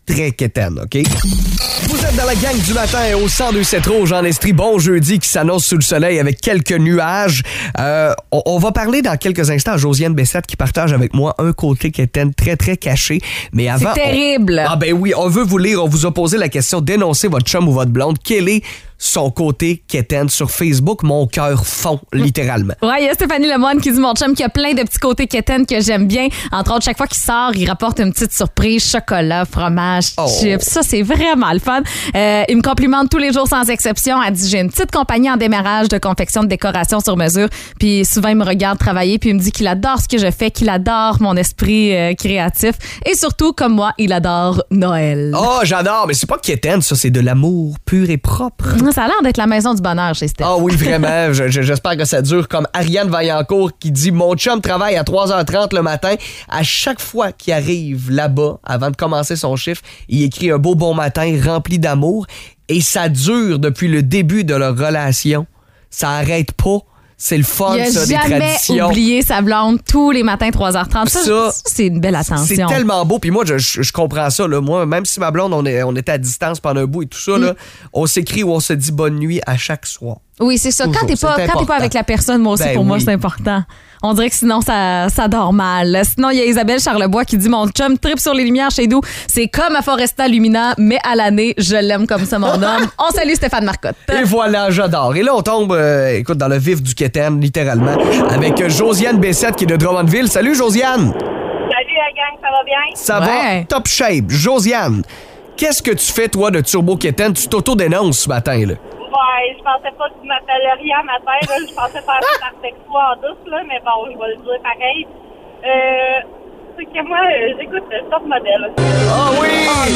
Speaker 4: très quétaine, OK? Vous êtes dans la gang du matin au 102.7 Rouge en Estrie. Bon jeudi qui s'annonce sous le soleil avec quelques nuages. On va parler dans quelques instants à Josiane Bessette qui partage avec moi un côté quétaine très, très caché. Mais avant,
Speaker 5: c'est terrible.
Speaker 4: Ah ben oui, on veut vous lire. On vous a posé la question, dénoncez votre chum ou votre blonde. Quel est son côté quétaine sur Facebook? Mon cœur fond, littéralement.
Speaker 5: Ouais, il y a Stéphanie Lemoine qui dit mon chum qui a plein de petits côtés quétaines que j'aime bien. Entre autres, chaque fois qu'il sort, il rapporte une petite surprise, chocolat, fromage, chips. Ça, c'est vraiment le fun. Il me complimente tous les jours sans exception. Elle dit j'ai une petite compagnie en démarrage de confection de décoration sur mesure. Puis souvent, il me regarde travailler puis il me dit qu'il adore ce que je fais, qu'il adore mon esprit créatif. Et surtout, comme moi, il adore Noël.
Speaker 4: Oh, j'adore. Mais c'est pas quétaine, ça. C'est de l'amour pur et propre.
Speaker 5: Ça a l'air d'être la maison du bonheur chez Steph.
Speaker 4: Ah oui, vraiment. J'espère que ça dure. Comme Ariane Vaillancourt qui dit « Mon chum travaille à 3h30 le matin. À chaque fois qu'il arrive là-bas, avant de commencer son chiffre, il écrit un beau bon matin rempli d'amour. Et ça dure depuis le début de leur relation. Ça arrête pas. C'est le fun, ça, des traditions. Il n'a jamais oublié
Speaker 5: sa blonde tous les matins, 3h30. Ça, c'est une belle attention.
Speaker 4: C'est tellement beau. Puis moi, je comprends ça. Là. Moi, même si ma blonde, on était à distance pendant un bout et tout ça, là, on s'écrit ou on se dit bonne nuit à chaque soir.
Speaker 5: Oui, c'est ça. Toujours. Quand t'es pas avec la personne, moi aussi, moi, c'est important. On dirait que sinon, ça dort mal. Sinon, il y a Isabelle Charlebois qui dit « Mon chum tripe sur les lumières chez nous. C'est comme à Foresta Lumina, mais à l'année, je l'aime comme ça, mon homme. » On salue Stéphane Marcotte.
Speaker 4: Et voilà, j'adore. Et là, on tombe, écoute, dans le vif du quétaine, littéralement, avec Josiane Bessette qui est de Drummondville. Salut, Josiane!
Speaker 7: Salut, la gang, ça va bien?
Speaker 4: Ça va? Top shape. Josiane, qu'est-ce que tu fais, toi, de turbo quétaine? Tu t'auto-dénonces ce matin, là?
Speaker 7: Ouais, je pensais pas que tu m'appelleriez à matin, là. Je pensais faire ça par texto en douce, là, mais bon, je vais le dire pareil. C'est que moi, j'écoute Top Model.
Speaker 4: Ah oui!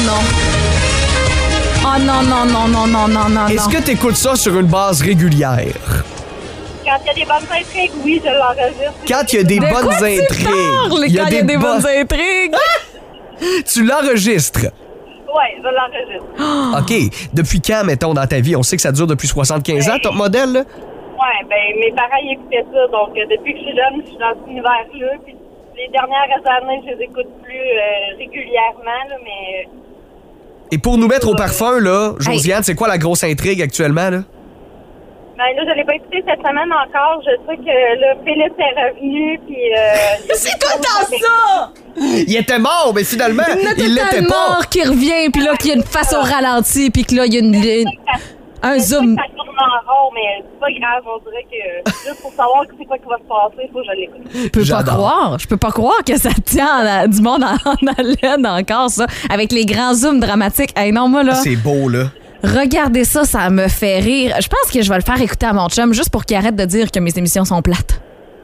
Speaker 5: Oh non!
Speaker 4: Est-ce que tu écoutes ça sur une base régulière?
Speaker 7: Quand il y a des bonnes intrigues, oui, je l'enregistre.
Speaker 4: Quand il y a des bonnes intrigues.
Speaker 5: Quand il y a des bonnes intrigues.
Speaker 4: Tu l'enregistres?
Speaker 7: Oui, je l'enregistre.
Speaker 4: OK. Depuis quand, mettons, dans ta vie? On sait que ça dure depuis 75 ans, Top Model, là?
Speaker 7: Oui, ben mes parents y écoutaient ça. Donc, depuis que je suis jeune, je suis dans cet univers-là. Puis les dernières années, je les écoute plus régulièrement, là, mais...
Speaker 4: Et pour nous mettre au parfum, là, Josiane, c'est quoi la grosse intrigue actuellement, là?
Speaker 7: Ben là, je l'ai pas écouté cette semaine encore. Je sais que là, Philippe est revenu, puis...
Speaker 5: c'est tout dans ça!
Speaker 4: Il était mort, mais finalement, il l'était pas.
Speaker 5: Mort qui revient, puis là, qu'il y a une face au ralenti, puis que là, il y a un zoom.
Speaker 7: Ça tourne en rond, mais c'est pas grave. On dirait que juste pour savoir c'est quoi qui va se passer, il faut que je l'écoute.
Speaker 5: Je peux pas croire que ça tient du monde en haleine encore, ça. Avec les grands zooms dramatiques. Hey, non, moi, là...
Speaker 4: C'est beau, là.
Speaker 5: Regardez ça, ça me fait rire. Je pense que je vais le faire écouter à mon chum juste pour qu'il arrête de dire que mes émissions sont plates.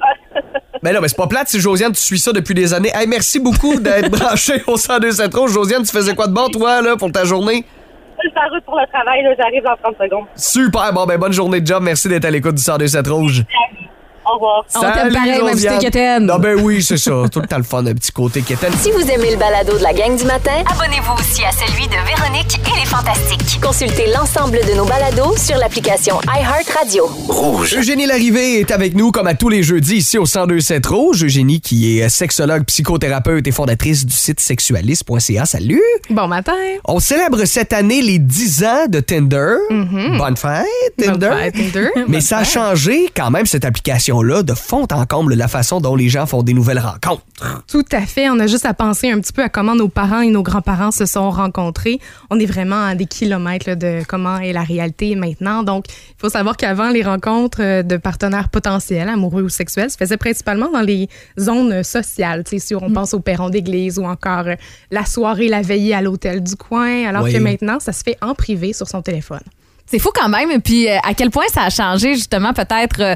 Speaker 4: Mais non, mais c'est pas plate si Josiane, tu suis ça depuis des années. Hey, merci beaucoup d'être branché au 102.7 Rouge. Josiane, tu faisais quoi de bon, toi, là, pour ta journée?
Speaker 7: Je suis en route pour le travail, là, j'arrive dans 30 secondes.
Speaker 4: Super, bon, ben bonne journée de job. Merci d'être à l'écoute du 102.7 Rouge.
Speaker 7: Au revoir.
Speaker 5: On t'aime pareil, même si t'es quétaine.
Speaker 4: Non, ben oui, c'est ça. Tout le temps le fun, un petit côté quétaine.
Speaker 2: Si vous aimez le balado de la gang du matin,
Speaker 3: Abonnez-vous aussi à celui de Véronique et les Fantastiques.
Speaker 2: consultez l'ensemble de nos balados sur l'application iHeartRadio.
Speaker 1: Rouge.
Speaker 4: Eugénie Larrivée est avec nous comme à tous les jeudis ici au 102.7 Rouge. Eugénie qui est sexologue, psychothérapeute et fondatrice du site sexualiste.ca. Salut!
Speaker 8: Bon matin!
Speaker 4: On célèbre cette année les 10 ans de Tinder. Bonne fête, Tinder!
Speaker 8: Bonne fête, Tinder.
Speaker 4: Mais ça a changé quand même cette application-là de fond en comble la façon dont les gens font des nouvelles rencontres.
Speaker 8: Tout à fait. On a juste à penser un petit peu à comment nos parents et nos grands-parents se sont rencontrés. On est vraiment à des kilomètres là, de comment est la réalité maintenant. Donc, il faut savoir qu'avant, les rencontres de partenaires potentiels, amoureux ou sexuels, se faisaient principalement dans les zones sociales. Tu sais, si on pense au perron d'église ou encore la soirée, la veillée à l'hôtel du coin, alors que maintenant, ça se fait en privé sur son téléphone.
Speaker 5: C'est fou quand même. Et puis, à quel point ça a changé, justement, peut-être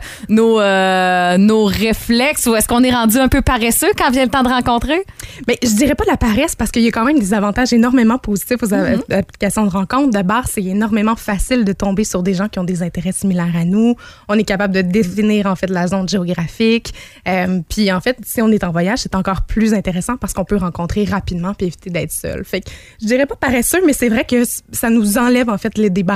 Speaker 5: nos réflexes, ou est-ce qu'on est rendu un peu paresseux quand vient le temps de rencontrer?
Speaker 8: Bien, je dirais pas de la paresse parce qu'il y a quand même des avantages énormément positifs aux applications de rencontre. De base, c'est énormément facile de tomber sur des gens qui ont des intérêts similaires à nous. On est capable de définir, en fait, la zone géographique. Puis, en fait, si on est en voyage, c'est encore plus intéressant parce qu'on peut rencontrer rapidement puis éviter d'être seul. Fait que je dirais pas paresseux, mais c'est vrai que ça nous enlève, en fait, des barrières qu'on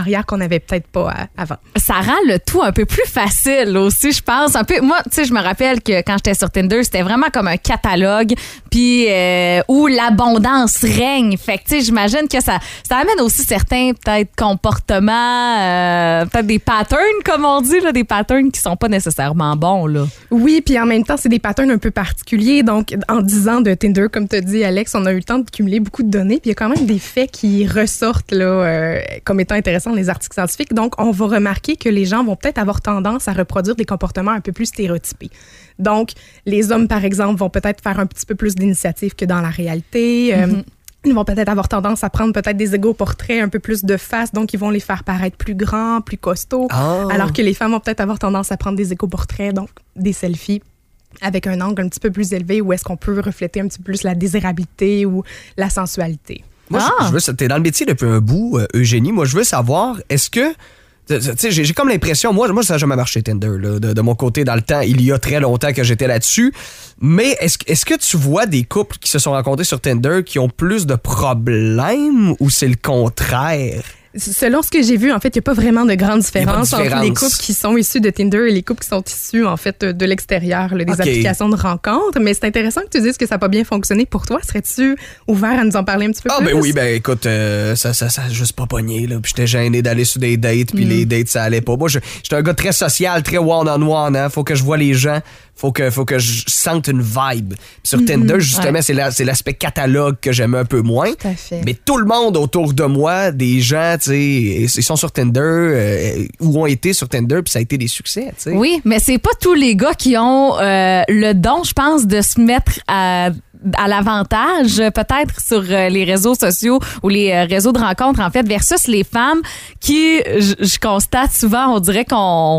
Speaker 8: n'avait peut-être pas avant.
Speaker 5: Ça rend le tout un peu plus facile aussi, je pense. Un peu, moi, tu sais, je me rappelle que quand j'étais sur Tinder, c'était vraiment comme un catalogue, puis où l'abondance règne. Fait que, tu sais, j'imagine que ça amène aussi certains, peut-être, comportements, peut-être des patterns, comme on dit, là, des patterns qui sont pas nécessairement bons, là.
Speaker 8: Oui, puis en même temps, c'est des patterns un peu particuliers. Donc, en 10 ans de Tinder, comme tu as dit, Alex, on a eu le temps de cumuler beaucoup de données, puis il y a quand même des faits qui ressortent là, comme étant intéressants dans les articles scientifiques. Donc, on va remarquer que les gens vont peut-être avoir tendance à reproduire des comportements un peu plus stéréotypés. Donc, les hommes, par exemple, vont peut-être faire un petit peu plus d'initiatives que dans la réalité. Ils vont peut-être avoir tendance à prendre peut-être des égo-portraits un peu plus de face, donc ils vont les faire paraître plus grands, plus costauds, alors que les femmes vont peut-être avoir tendance à prendre des égo-portraits, donc des selfies, avec un angle un petit peu plus élevé où est-ce qu'on peut refléter un petit peu plus la désirabilité ou la sensualité.
Speaker 4: Moi, je veux, t'es dans le métier depuis un bout, Eugénie. Moi, je veux savoir, est-ce que... Tu sais, j'ai comme l'impression, moi ça n'a jamais marché Tinder, là, de mon côté, dans le temps. Il y a très longtemps que j'étais là-dessus. Mais est-ce que tu vois des couples qui se sont rencontrés sur Tinder qui ont plus de problèmes ou c'est le contraire?
Speaker 8: Selon ce que j'ai vu, en fait, il n'y a pas vraiment de grande différence entre les couples qui sont issus de Tinder et les couples qui sont issus, en fait, de l'extérieur, là, des applications de rencontres. Mais c'est intéressant que tu dises que ça n'a pas bien fonctionné pour toi. Serais-tu ouvert à nous en parler un petit peu plus?
Speaker 4: Ben oui, écoute, ça a juste pas pogné, là. Puis j'étais gêné d'aller sur des dates, puis les dates, ça allait pas. Moi, j'étais un gars très social, très one-on-one, hein. Faut que je vois les gens. Faut que je sente une vibe. Puis sur Tinder, justement, c'est l'aspect catalogue que j'aime un peu moins.
Speaker 8: Tout à fait.
Speaker 4: Mais tout le monde autour de moi, des gens, tu sais, ils sont sur Tinder ou ont été sur Tinder, puis ça a été des succès, tu sais.
Speaker 5: Oui, mais c'est pas tous les gars qui ont le don, je pense, de se mettre à l'avantage, peut-être sur les réseaux sociaux ou les réseaux de rencontres, en fait, versus les femmes qui, je constate souvent, on dirait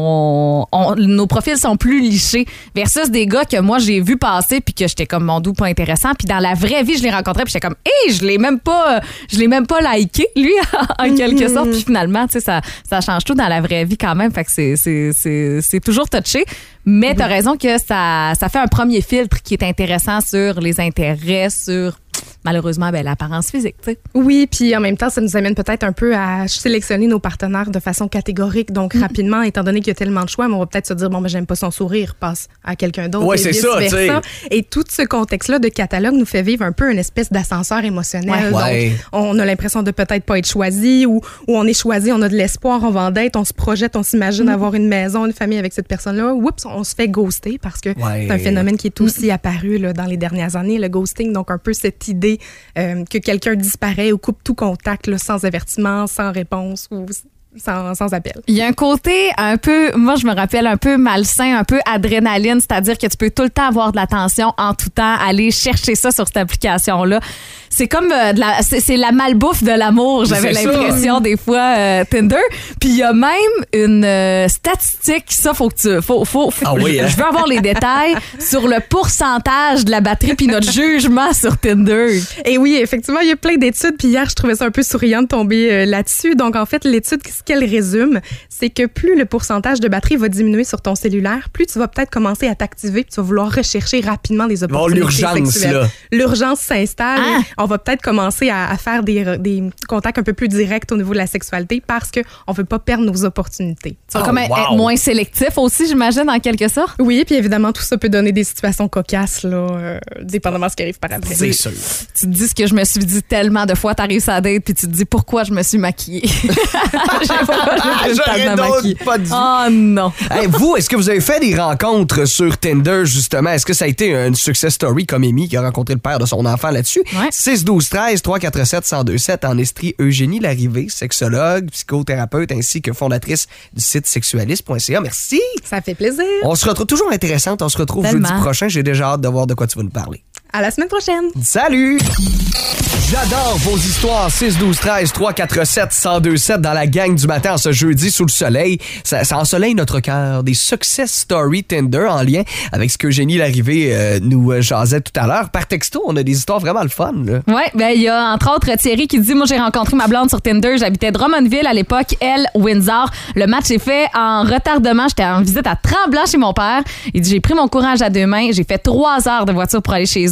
Speaker 5: nos profils sont plus lichés, versus des gars que moi, j'ai vu passer puis que j'étais comme, mon doux, pas intéressant. Puis dans la vraie vie, je les rencontrais puis j'étais comme, hey, je l'ai même pas liké, lui, en quelque sorte. Puis finalement, tu sais, ça change tout dans la vraie vie quand même. Fait que c'est toujours touché. Mais t'as raison que ça fait un premier filtre qui est intéressant sur les intérêts, sur malheureusement l'apparence physique. T'sais.
Speaker 8: Oui, puis en même temps, ça nous amène peut-être un peu à sélectionner nos partenaires de façon catégorique. Donc rapidement, étant donné qu'il y a tellement de choix, on va peut-être se dire, bon, j'aime pas son sourire, passe à quelqu'un d'autre.
Speaker 4: Ouais, c'est ça, tu sais.
Speaker 8: Et tout ce contexte-là de catalogue nous fait vivre un peu une espèce d'ascenseur émotionnel.
Speaker 4: Ouais.
Speaker 8: Donc, on a l'impression de peut-être pas être choisi ou on est choisi, on a de l'espoir, on va en date, on se projette, on s'imagine avoir une maison, une famille avec cette personne-là. Oups, on se fait ghoster parce que c'est un phénomène qui est aussi apparu là, dans les dernières années, le ghosting. Donc, un peu cette idée que quelqu'un disparaît ou coupe tout contact là, sans avertissement, sans réponse ou sans appel.
Speaker 5: Il y a un côté un peu, moi je me rappelle, un peu malsain, un peu adrénaline, c'est-à-dire que tu peux tout le temps avoir de l'attention en tout temps, aller chercher ça sur cette application-là. C'est comme c'est la malbouffe de l'amour, j'avais l'impression des fois Tinder. Puis il y a même une statistique, ça faut que tu je veux avoir les détails sur le pourcentage de la batterie puis notre jugement sur Tinder.
Speaker 8: Et oui, effectivement, il y a plein d'études puis hier je trouvais ça un peu souriant de tomber là-dessus. Donc en fait, l'étude ce qu'elle résume, c'est que plus le pourcentage de batterie va diminuer sur ton cellulaire, plus tu vas peut-être commencer à t'activer puis tu vas vouloir rechercher rapidement des opportunités sexuelles. Là. L'urgence s'installe. On va peut-être commencer à faire des contacts un peu plus directs au niveau de la sexualité parce qu'on ne veut pas perdre nos opportunités.
Speaker 5: Tu vas comme être moins sélectif aussi, j'imagine, en quelque sorte.
Speaker 8: Oui, puis évidemment, tout ça peut donner des situations cocasses, là, dépendamment de ce qui arrive par après.
Speaker 4: C'est sûr.
Speaker 5: Tu te dis ce que je me suis dit tellement de fois, t'arrives sur la date puis tu te dis pourquoi je me suis maquillée.
Speaker 4: J'aurais donc pas dit.
Speaker 5: Oh non.
Speaker 4: Hey, vous, est-ce que vous avez fait des rencontres sur Tinder, justement? Est-ce que ça a été une success story comme Amy qui a rencontré le père de son enfant là-dessus? 6-12-13-347-1027 en Estrie, Eugénie Larrivée, sexologue, psychothérapeute ainsi que fondatrice du site sexualiste.ca. Merci.
Speaker 8: Ça fait plaisir.
Speaker 4: On se retrouve toujours intéressante. On se retrouve jeudi prochain. J'ai déjà hâte de voir de quoi tu vas nous parler.
Speaker 8: À la semaine prochaine.
Speaker 4: Salut! J'adore vos histoires. 6-12-13-347-1027 dans la gang du matin ce jeudi sous le soleil. Ça ensoleille notre cœur. Des success story Tinder en lien avec ce qu'Eugénie Larrivée nous jasait tout à l'heure. Par texto, on a des histoires vraiment le fun.
Speaker 5: Oui, il y a entre autres Thierry qui dit « Moi, j'ai rencontré ma blonde sur Tinder. J'habitais Drummondville à l'époque, elle, Windsor. Le match est fait en retardement. J'étais en visite à Tremblant chez mon père. Il dit « J'ai pris mon courage à deux mains. J'ai fait 3 heures de voiture pour aller chez eux.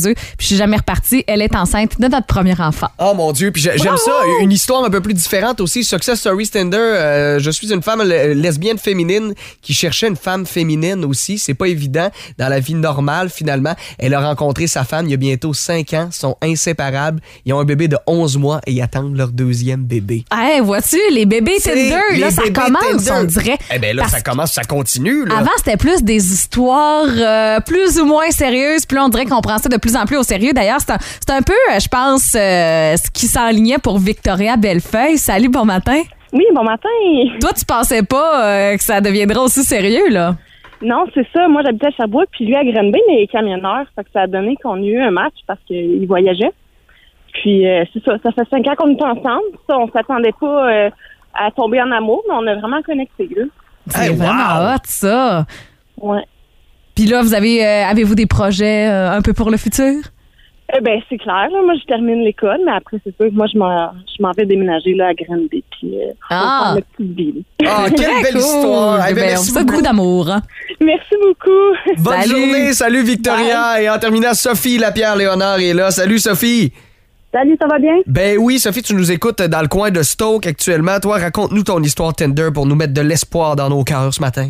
Speaker 5: eux. Puis je suis jamais repartie. Elle est enceinte de notre premier enfant.
Speaker 4: Oh mon Dieu, puis j'aime ça. Une histoire un peu plus différente aussi. Success Story Tinder. Je suis une femme lesbienne féminine qui cherchait une femme féminine aussi. C'est pas évident dans la vie normale, finalement. Elle a rencontré sa femme il y a bientôt 5 ans. Ils sont inséparables. Ils ont un bébé de 11 mois et ils attendent leur deuxième bébé.
Speaker 5: Hey, vois-tu, les bébés Tinder, là, ça commence,
Speaker 4: Tinder.
Speaker 5: on dirait.
Speaker 4: Eh bien là, ça commence, ça continue. Là.
Speaker 5: Avant, c'était plus des histoires plus ou moins sérieuses. Puis là, on dirait qu'on prend ça de plus en plus au sérieux. D'ailleurs, c'est un peu, je pense, ce qui s'enlignait pour Victoria Bellefeuille. Salut, bon matin.
Speaker 7: Oui, bon matin.
Speaker 5: Toi, tu pensais pas que ça deviendrait aussi sérieux, là?
Speaker 7: Non, c'est ça. Moi, j'habitais à Sherbrooke, puis lui à Granby, mais il est camionneur. Fait que ça a donné qu'on a eu un match parce qu'il voyageait. Puis, c'est ça. Ça fait 5 ans qu'on est ensemble. Ça, on s'attendait pas à tomber en amour, mais on a vraiment connecté, là.
Speaker 5: C'est vraiment hot, ça.
Speaker 7: Ouais.
Speaker 5: Puis là, avez-vous des projets un peu pour le futur?
Speaker 7: Eh ben, c'est clair. Là. Moi, je termine l'école, mais après, c'est sûr que moi, je m'en vais déménager là, à Granby. Puis, on va faire notre petite ville.
Speaker 4: Ah, quelle belle histoire. Eh ben, merci beaucoup
Speaker 5: d'amour. Hein?
Speaker 7: Merci beaucoup.
Speaker 4: Bonne journée. Salut, Victoria. Bye. Et en terminant, Sophie Lapierre-Léonard est là. Salut, Sophie.
Speaker 7: Salut, ça va bien?
Speaker 4: Ben oui, Sophie, tu nous écoutes dans le coin de Stoke actuellement. Toi, raconte-nous ton histoire Tinder pour nous mettre de l'espoir dans nos cœurs ce matin.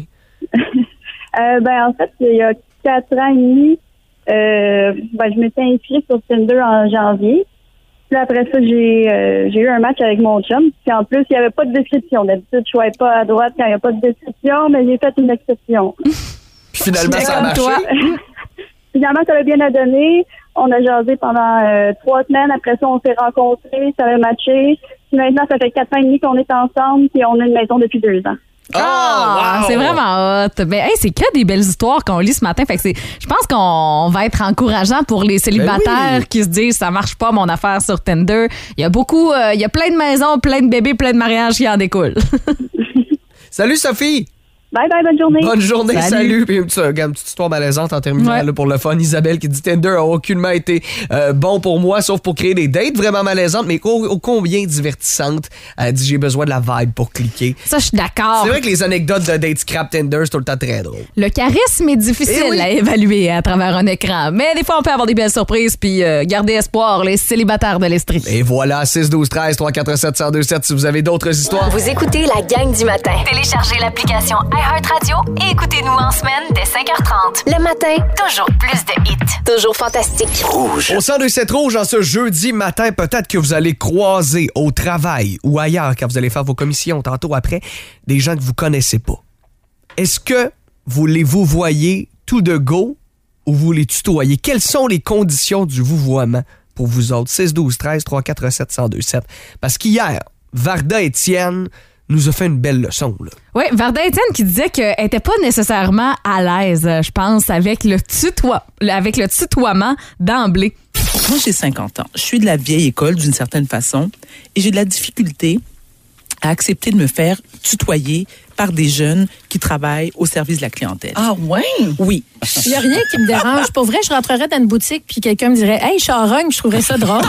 Speaker 9: En fait, il y a 4 ans et demi, je m'étais inscrite sur Tinder en janvier. Puis après ça, j'ai eu un match avec mon chum. Puis en plus, il n'y avait pas de description. D'habitude, je ne swipe pas à droite quand il n'y a pas de description, mais j'ai fait une exception.
Speaker 4: Puis finalement, ça a marché.
Speaker 9: Finalement, ça a bien donné. On a jasé pendant 3 semaines. Après ça, on s'est rencontrés, ça avait matché. Puis maintenant, ça fait 4 ans et demi qu'on est ensemble, puis on a une maison depuis 2 ans.
Speaker 5: Ah, wow. C'est vraiment hot. Mais hey, c'est que des belles histoires qu'on lit ce matin. Fait que je pense qu'on va être encourageant pour les célibataires qui se disent ça marche pas mon affaire sur Tinder. Il y a plein de maisons, plein de bébés, plein de mariages qui en découlent.
Speaker 4: Salut Sophie.
Speaker 9: Bye bye, bonne journée.
Speaker 4: Bonne journée, salut. Puis une petite histoire malaisante en terminant là, pour le fun. Isabelle qui dit Tinder a aucunement été bon pour moi, sauf pour créer des dates vraiment malaisantes, mais combien divertissantes. Elle dit j'ai besoin de la vibe pour cliquer.
Speaker 5: Ça, je suis d'accord.
Speaker 4: C'est vrai que les anecdotes de date scrap Tinder, c'est tout le temps très drôle.
Speaker 5: Le charisme est difficile à évaluer à travers un écran, mais des fois, on peut avoir des belles surprises puis garder espoir, les célibataires de l'Estrie.
Speaker 4: Et voilà, 6-12-13-347-1027 si vous avez d'autres histoires.
Speaker 2: Vous écoutez la gang du matin.
Speaker 3: Téléchargez l'application iHeartRadio et écoutez-nous en semaine dès 5h30.
Speaker 2: Le matin,
Speaker 3: Toujours plus de hits.
Speaker 2: toujours fantastique.
Speaker 1: Rouge.
Speaker 4: Au 102.7 Rouge, en ce jeudi matin, peut-être que vous allez croiser au travail ou ailleurs quand vous allez faire vos commissions tantôt après, des gens que vous connaissez pas. Est-ce que vous les voyez tout de go ou vous les tutoyez? Quelles sont les conditions du vouvoiement pour vous autres? 6-12-13-347-1027. Parce qu'hier, Varda Étienne nous a fait une belle leçon. Là.
Speaker 5: Oui, Varda Étienne qui disait qu'elle n'était pas nécessairement à l'aise, je pense, avec le tutoiement d'emblée.
Speaker 10: Moi, j'ai 50 ans. Je suis de la vieille école d'une certaine façon et j'ai de la difficulté à accepter de me faire tutoyer par des jeunes qui travaillent au service de la clientèle.
Speaker 11: Ah ouais?
Speaker 10: Oui.
Speaker 11: Il n'y a rien qui me dérange. Pour vrai, je rentrerais dans une boutique puis quelqu'un me dirait « Hey, charogne », je trouverais ça drôle.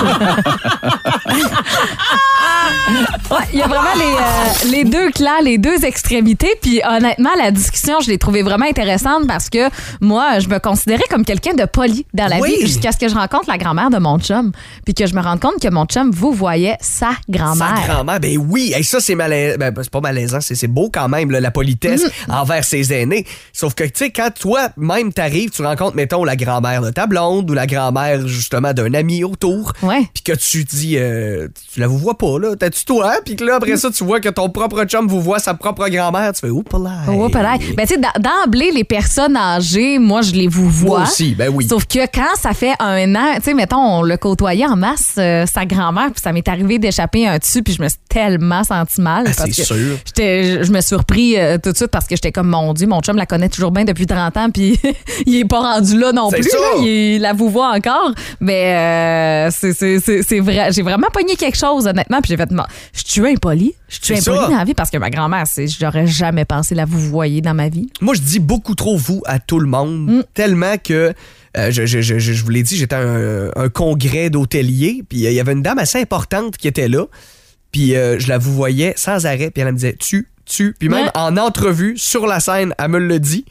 Speaker 5: Il y a vraiment les deux clans, les deux extrémités. Puis honnêtement, la discussion, je l'ai trouvée vraiment intéressante parce que moi, je me considérais comme quelqu'un de poli dans la vie jusqu'à ce que je rencontre la grand-mère de mon chum. Puis que je me rende compte que mon chum vous voyait sa grand-mère.
Speaker 4: Sa grand-mère, ben oui. Hey, ça, c'est malaisant. Ben, c'est pas malaisant, c'est beau quand même, là, la politesse envers ses aînés. Sauf que, tu sais, quand toi-même t'arrives, tu rencontres, mettons, la grand-mère de ta blonde ou la grand-mère, justement, d'un ami autour. Puis que tu dis, tu la vous vois pas, là. T'as-tu toi? Puis que là, après ça, tu vois que ton propre chum vous voit sa propre grand-mère. Tu fais, oups là.
Speaker 5: Ben, tu sais, d'emblée, les personnes âgées, moi, je les vous vois.
Speaker 4: Moi aussi, ben oui.
Speaker 5: Sauf que quand ça fait 1 an, tu sais, mettons, on l'a côtoyé en masse, sa grand-mère, puis ça m'est arrivé d'échapper un dessus, puis je me suis tellement senti mal.
Speaker 4: C'est sûr.
Speaker 5: Je me suis repris tout de suite parce que j'étais comme, mon Dieu, mon chum la connaît toujours bien depuis 30 ans, puis il est pas rendu là non plus. Là, il la vous voit encore. Mais c'est vrai. J'ai vraiment pogné quelque chose, honnêtement, puis j'ai fait, je suis impoli. Je suis impoli dans la vie parce que ma grand-mère, j'aurais jamais pensé la vous voyer dans ma vie.
Speaker 4: Moi, je dis beaucoup trop vous à tout le monde, tellement que je vous l'ai dit, j'étais à un congrès d'hôteliers, puis il y avait une dame assez importante qui était là, puis je la vous voyais sans arrêt, puis elle me disait tu, puis même en entrevue sur la scène, elle me le dit.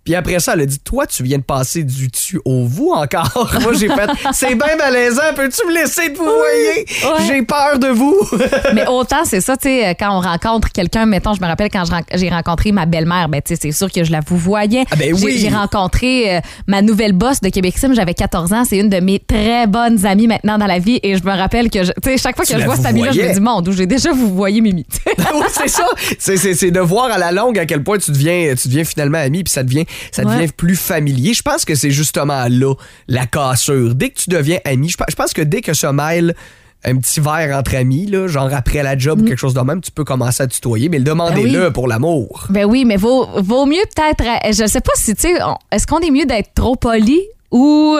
Speaker 4: Puis après ça, elle a dit, toi, tu viens de passer du tu au vous encore. Moi, j'ai fait, c'est bien malaisant, peux-tu me laisser de vous voyer? J'ai peur de vous.
Speaker 5: Mais autant, c'est ça, tu sais, quand on rencontre quelqu'un, mettons, je me rappelle quand j'ai rencontré ma belle-mère, ben, tu sais, c'est sûr que je la vous voyais.
Speaker 4: Ah ben oui.
Speaker 5: J'ai rencontré ma nouvelle boss de Québec Sim, j'avais 14 ans, c'est une de mes très bonnes amies maintenant dans la vie et je me rappelle que, tu sais, chaque fois que je vois cette amie-là, je me dis, mon Dieu, j'ai déjà vous voyez Mimi.
Speaker 4: Oui, c'est ça. C'est de voir à la longue à quel point tu deviens finalement ami puis ça devient plus familier. Je pense que c'est justement là la cassure. Dès que tu deviens ami, je pense que dès que se mêle un petit verre entre amis, là, genre après la job ou quelque chose de même, tu peux commencer à tutoyer, mais le demandez-le pour l'amour.
Speaker 5: Ben oui, mais vaut mieux peut-être, je sais pas si, tu sais, est-ce qu'on est mieux d'être trop poli ou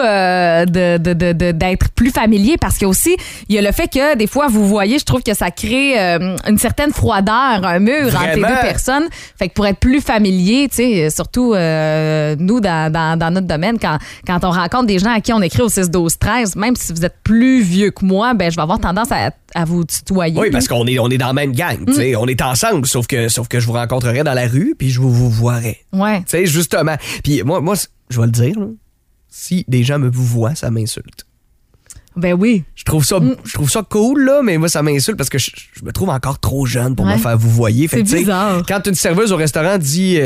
Speaker 5: d'être plus familier parce qu'aussi, il y a le fait que des fois, vous voyez, je trouve que ça crée une certaine froideur, un mur entre les deux personnes. Fait que pour être plus familier, tu sais, surtout nous, dans notre domaine, quand on rencontre des gens à qui on écrit au 6-12-13, même si vous êtes plus vieux que moi, ben je vais avoir tendance à vous tutoyer.
Speaker 4: Oui, parce qu'on est dans la même gang, tu sais, on est ensemble, sauf que je vous rencontrerai dans la rue puis je vous voirai.
Speaker 5: Ouais.
Speaker 4: Tu sais, justement. Puis moi, je vais le dire, là. Si des gens me vous voient, ça m'insulte.
Speaker 5: Ben oui.
Speaker 4: Je trouve ça cool, là, mais moi, ça m'insulte parce que je me trouve encore trop jeune pour me faire vous voyer.
Speaker 5: C'est bizarre.
Speaker 4: Quand une serveuse au restaurant dit,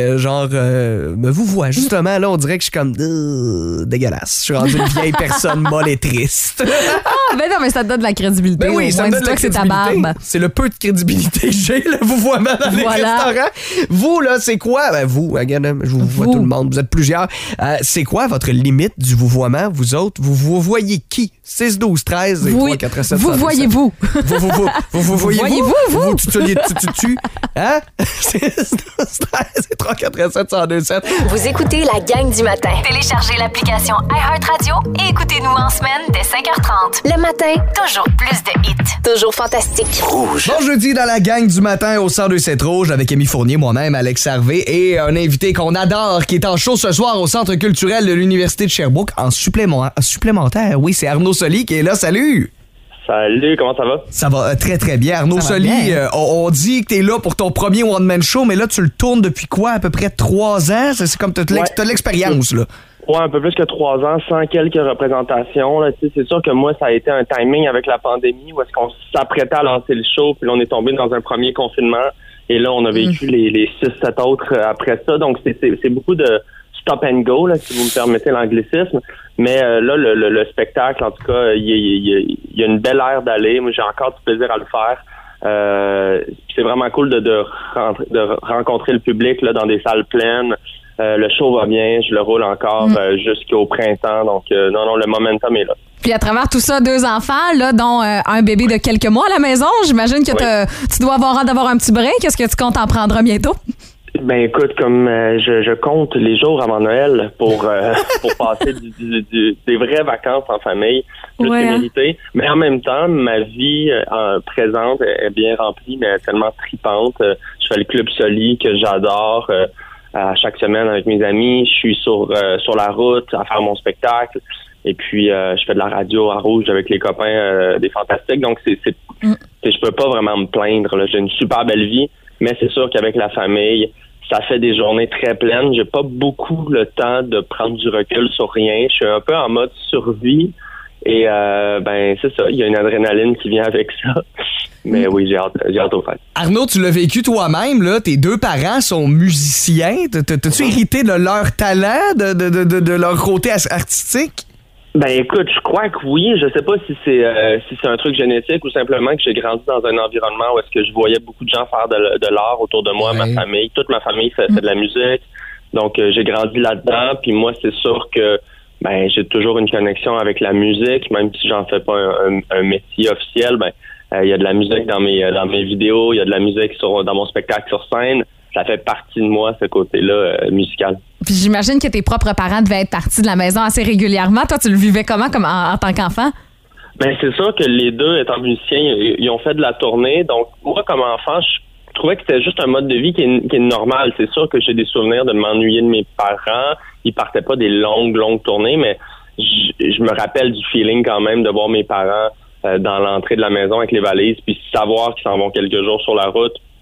Speaker 4: me vous voit, justement, là, on dirait que je suis comme, dégueulasse. Je suis rendu une vieille personne molle et triste.
Speaker 5: Ah, ben non, mais ça te donne de la crédibilité.
Speaker 4: Ben oui, ça me donne de la
Speaker 5: crédibilité.
Speaker 4: crédibilité.
Speaker 5: C'est ta barbe.
Speaker 4: C'est le peu de crédibilité que j'ai, le vouvoiement dans les restaurants. Vous, là, c'est quoi? Ben, vous, again, je vous vois tout le monde, vous êtes plusieurs. C'est quoi votre limite du vouvoiement, vous autres? Vous voyez qui? 6, 12, 13 et 3, 4, 7,
Speaker 5: vous voyez-vous.
Speaker 4: Vous voyez-vous?
Speaker 5: Vous.
Speaker 4: Tu. Hein? 6, 12, 13 et 3, 4, 7, 102, 7.
Speaker 2: Vous écoutez la gang du matin.
Speaker 3: Téléchargez l'application iHeartRadio et écoutez-nous en semaine dès 5h30.
Speaker 2: Le matin,
Speaker 3: Toujours plus de hits.
Speaker 2: toujours fantastique.
Speaker 1: Rouge.
Speaker 4: Bon jeudi dans la gang du matin au 102.7 Rouge avec Amy Fournier, moi-même, Alex Harvey et un invité qu'on adore qui est en show ce soir au Centre culturel de l'Université de Sherbrooke en supplémentaire. Oui, c'est Arnaud Soli qui est là. Salut!
Speaker 12: Salut, comment ça va?
Speaker 4: Ça va très, très bien. Arnaud Soli, on dit que t'es là pour ton premier one-man show, mais là, tu le tournes depuis quoi? À peu près 3 ans? C'est comme t'as de l'expérience, là.
Speaker 12: Ouais, un peu plus que 3 ans, sans quelques représentations. Là. C'est sûr que moi, ça a été un timing avec la pandémie où est-ce qu'on s'apprêtait à lancer le show, puis là, on est tombé dans un premier confinement, et là, on a vécu les 6-7 autres après ça. Donc, c'est beaucoup de stop and go, là, si vous me permettez l'anglicisme. Mais là, le spectacle, en tout cas, il y a une belle aire d'aller. Moi, j'ai encore du plaisir à le faire. C'est vraiment cool de rencontrer le public là, dans des salles pleines. Le show va bien, je le roule encore jusqu'au printemps. Donc, non, le momentum est là.
Speaker 5: Puis à travers tout ça, 2 enfants, là, dont un bébé de quelques mois à la maison. J'imagine que tu dois avoir hâte d'avoir un petit break. Est-ce que tu comptes en prendre bientôt?
Speaker 12: Ben écoute, comme je compte les jours avant Noël pour passer des vraies vacances en famille, plus que mérité. Mais en même temps, ma vie présente est bien remplie, mais tellement tripante. Je fais le Club Soli que j'adore à chaque semaine avec mes amis. Je suis sur la route à faire mon spectacle. Et puis, je fais de la radio à Rouge avec les copains des Fantastiques. Donc, je peux pas vraiment me plaindre. Là. J'ai une super belle vie. Mais c'est sûr qu'avec la famille, ça fait des journées très pleines. J'ai pas beaucoup le temps de prendre du recul sur rien. Je suis un peu en mode survie. Et c'est ça, il y a une adrénaline qui vient avec ça. Mais oui, j'ai hâte au fait.
Speaker 4: Arnaud, tu l'as vécu toi-même, là. Tes 2 parents sont musiciens. T'as-tu hérité de leur talent, de leur côté artistique?
Speaker 12: Ben écoute, je crois que oui. Je sais pas si c'est un truc génétique ou simplement que j'ai grandi dans un environnement où est-ce que je voyais beaucoup de gens faire de l'art autour de moi, ma famille. Toute ma famille fait de la musique. Donc j'ai grandi là-dedans. Puis moi, c'est sûr que j'ai toujours une connexion avec la musique, même si j'en fais pas un métier officiel. Il y a de la musique dans mes vidéos, il y a de la musique dans mon spectacle sur scène. Ça fait partie de moi, ce côté-là musical.
Speaker 5: Puis j'imagine que tes propres parents devaient être partis de la maison assez régulièrement. Toi, tu le vivais comment comme en tant qu'enfant?
Speaker 12: Ben c'est sûr que les deux, étant musiciens, ils ont fait de la tournée. Donc, moi, comme enfant, je trouvais que c'était juste un mode de vie qui est normal. C'est sûr que j'ai des souvenirs de m'ennuyer de mes parents. Ils partaient pas des longues tournées, mais je me rappelle du feeling quand même de voir mes parents dans l'entrée de la maison avec les valises, puis savoir qu'ils s'en vont quelques jours sur la route.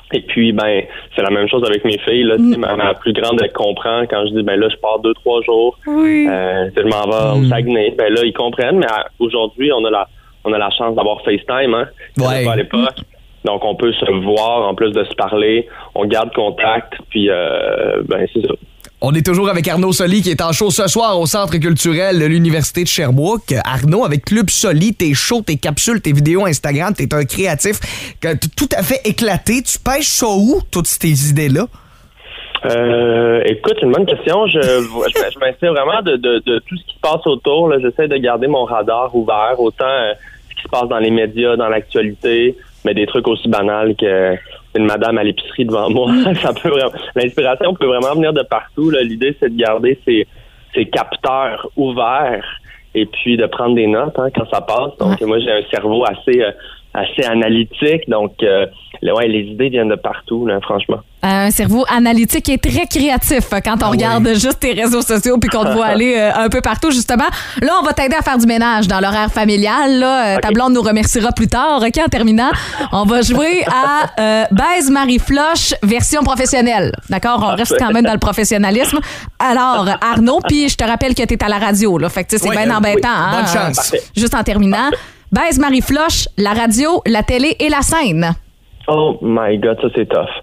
Speaker 12: Et puis, ben, c'est la même chose avec mes filles. Là, ma plus grande, elle comprend quand je dis, ben là, je pars 2-3 jours.
Speaker 5: Oui.
Speaker 12: Je m'en vais au Saguenay. Ben là, ils comprennent. Mais aujourd'hui, on a la chance d'avoir FaceTime, hein.
Speaker 4: Ouais.
Speaker 12: À l'époque. Donc, on peut se voir, en plus de se parler. On garde contact. Puis, ben, c'est ça.
Speaker 4: On est toujours avec Arnaud Soli qui est en show ce soir au Centre culturel de l'Université de Sherbrooke. Arnaud, avec Club Soli, tes shows, tes capsules, tes vidéos Instagram, t'es un créatif tout à fait éclaté. Tu pêches ça où, toutes ces idées-là?
Speaker 12: Écoute, c'est une bonne question. Je m'inspire vraiment de tout ce qui se passe autour. Là. J'essaie de garder mon radar ouvert, autant ce qui se passe dans les médias, dans l'actualité, mais des trucs aussi banals que une madame à l'épicerie devant moi. L'inspiration peut vraiment venir de partout. Là. L'idée, c'est de garder ces capteurs ouverts et puis de prendre des notes quand ça passe. Donc, moi, j'ai un cerveau assez analytique. Donc, les idées viennent de partout, là, franchement.
Speaker 5: Un cerveau analytique et très créatif quand on regarde juste tes réseaux sociaux puis qu'on te voit aller un peu partout, justement. Là, on va t'aider à faire du ménage dans l'horaire familial. Là. Ta blonde nous remerciera plus tard. OK, en terminant, on va jouer à Baise Marie-Floche version professionnelle. D'accord? On reste quand même dans le professionnalisme. Alors, Arnaud, puis je te rappelle que tu es à la radio. Là. Fait que c'est bien embêtant.
Speaker 4: Bonne chance.
Speaker 5: Juste en terminant, Baise Marie-Floche, la radio, la télé et la scène.
Speaker 12: Oh my God, ça c'est tough.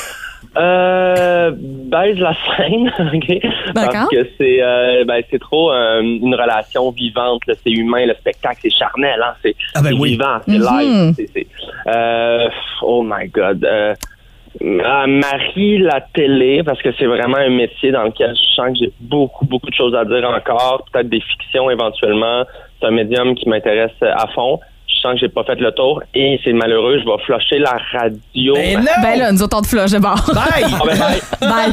Speaker 12: Baise la scène, OK? Parce que c'est trop une relation vivante, là, c'est humain, le spectacle, c'est charnel, hein? C'est vivant, c'est live. Oh my God. Marie, la télé, parce que c'est vraiment un métier dans lequel je sens que j'ai beaucoup de choses à dire encore, peut-être des fictions éventuellement. C'est un médium qui m'intéresse à fond. Je sens que j'ai pas fait le tour et c'est malheureux, je vais flusher la radio.
Speaker 5: Ben là, nous autres, on te flush de bord.
Speaker 4: Bye!
Speaker 5: Bye!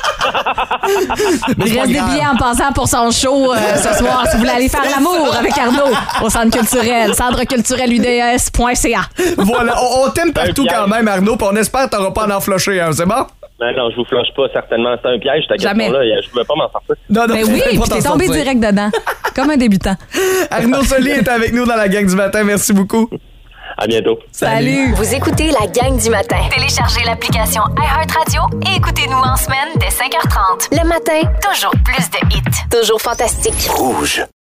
Speaker 5: Il reste des billets en passant pour son show ce soir si vous voulez aller faire l'amour avec Arnaud au Centre culturel, centrecultureludes.ca.
Speaker 4: Voilà, on t'aime partout quand même, Arnaud, puis on espère que t'auras pas à en flusher, hein, c'est bon?
Speaker 12: Non, je vous flush pas, certainement. C'est un piège, ta question-là. Je pouvais pas m'en sortir.
Speaker 4: Non,
Speaker 5: mais oui, puis t'es tombé direct dedans, comme un débutant.
Speaker 4: Arnaud Soli est avec nous dans la gang du matin. Merci beaucoup.
Speaker 12: À bientôt.
Speaker 5: Salut.
Speaker 2: Vous écoutez la gang du matin.
Speaker 3: Téléchargez l'application iHeartRadio et écoutez-nous en semaine dès 5h30.
Speaker 2: Le matin,
Speaker 3: Toujours plus de hits.
Speaker 2: toujours fantastique.
Speaker 1: Rouge.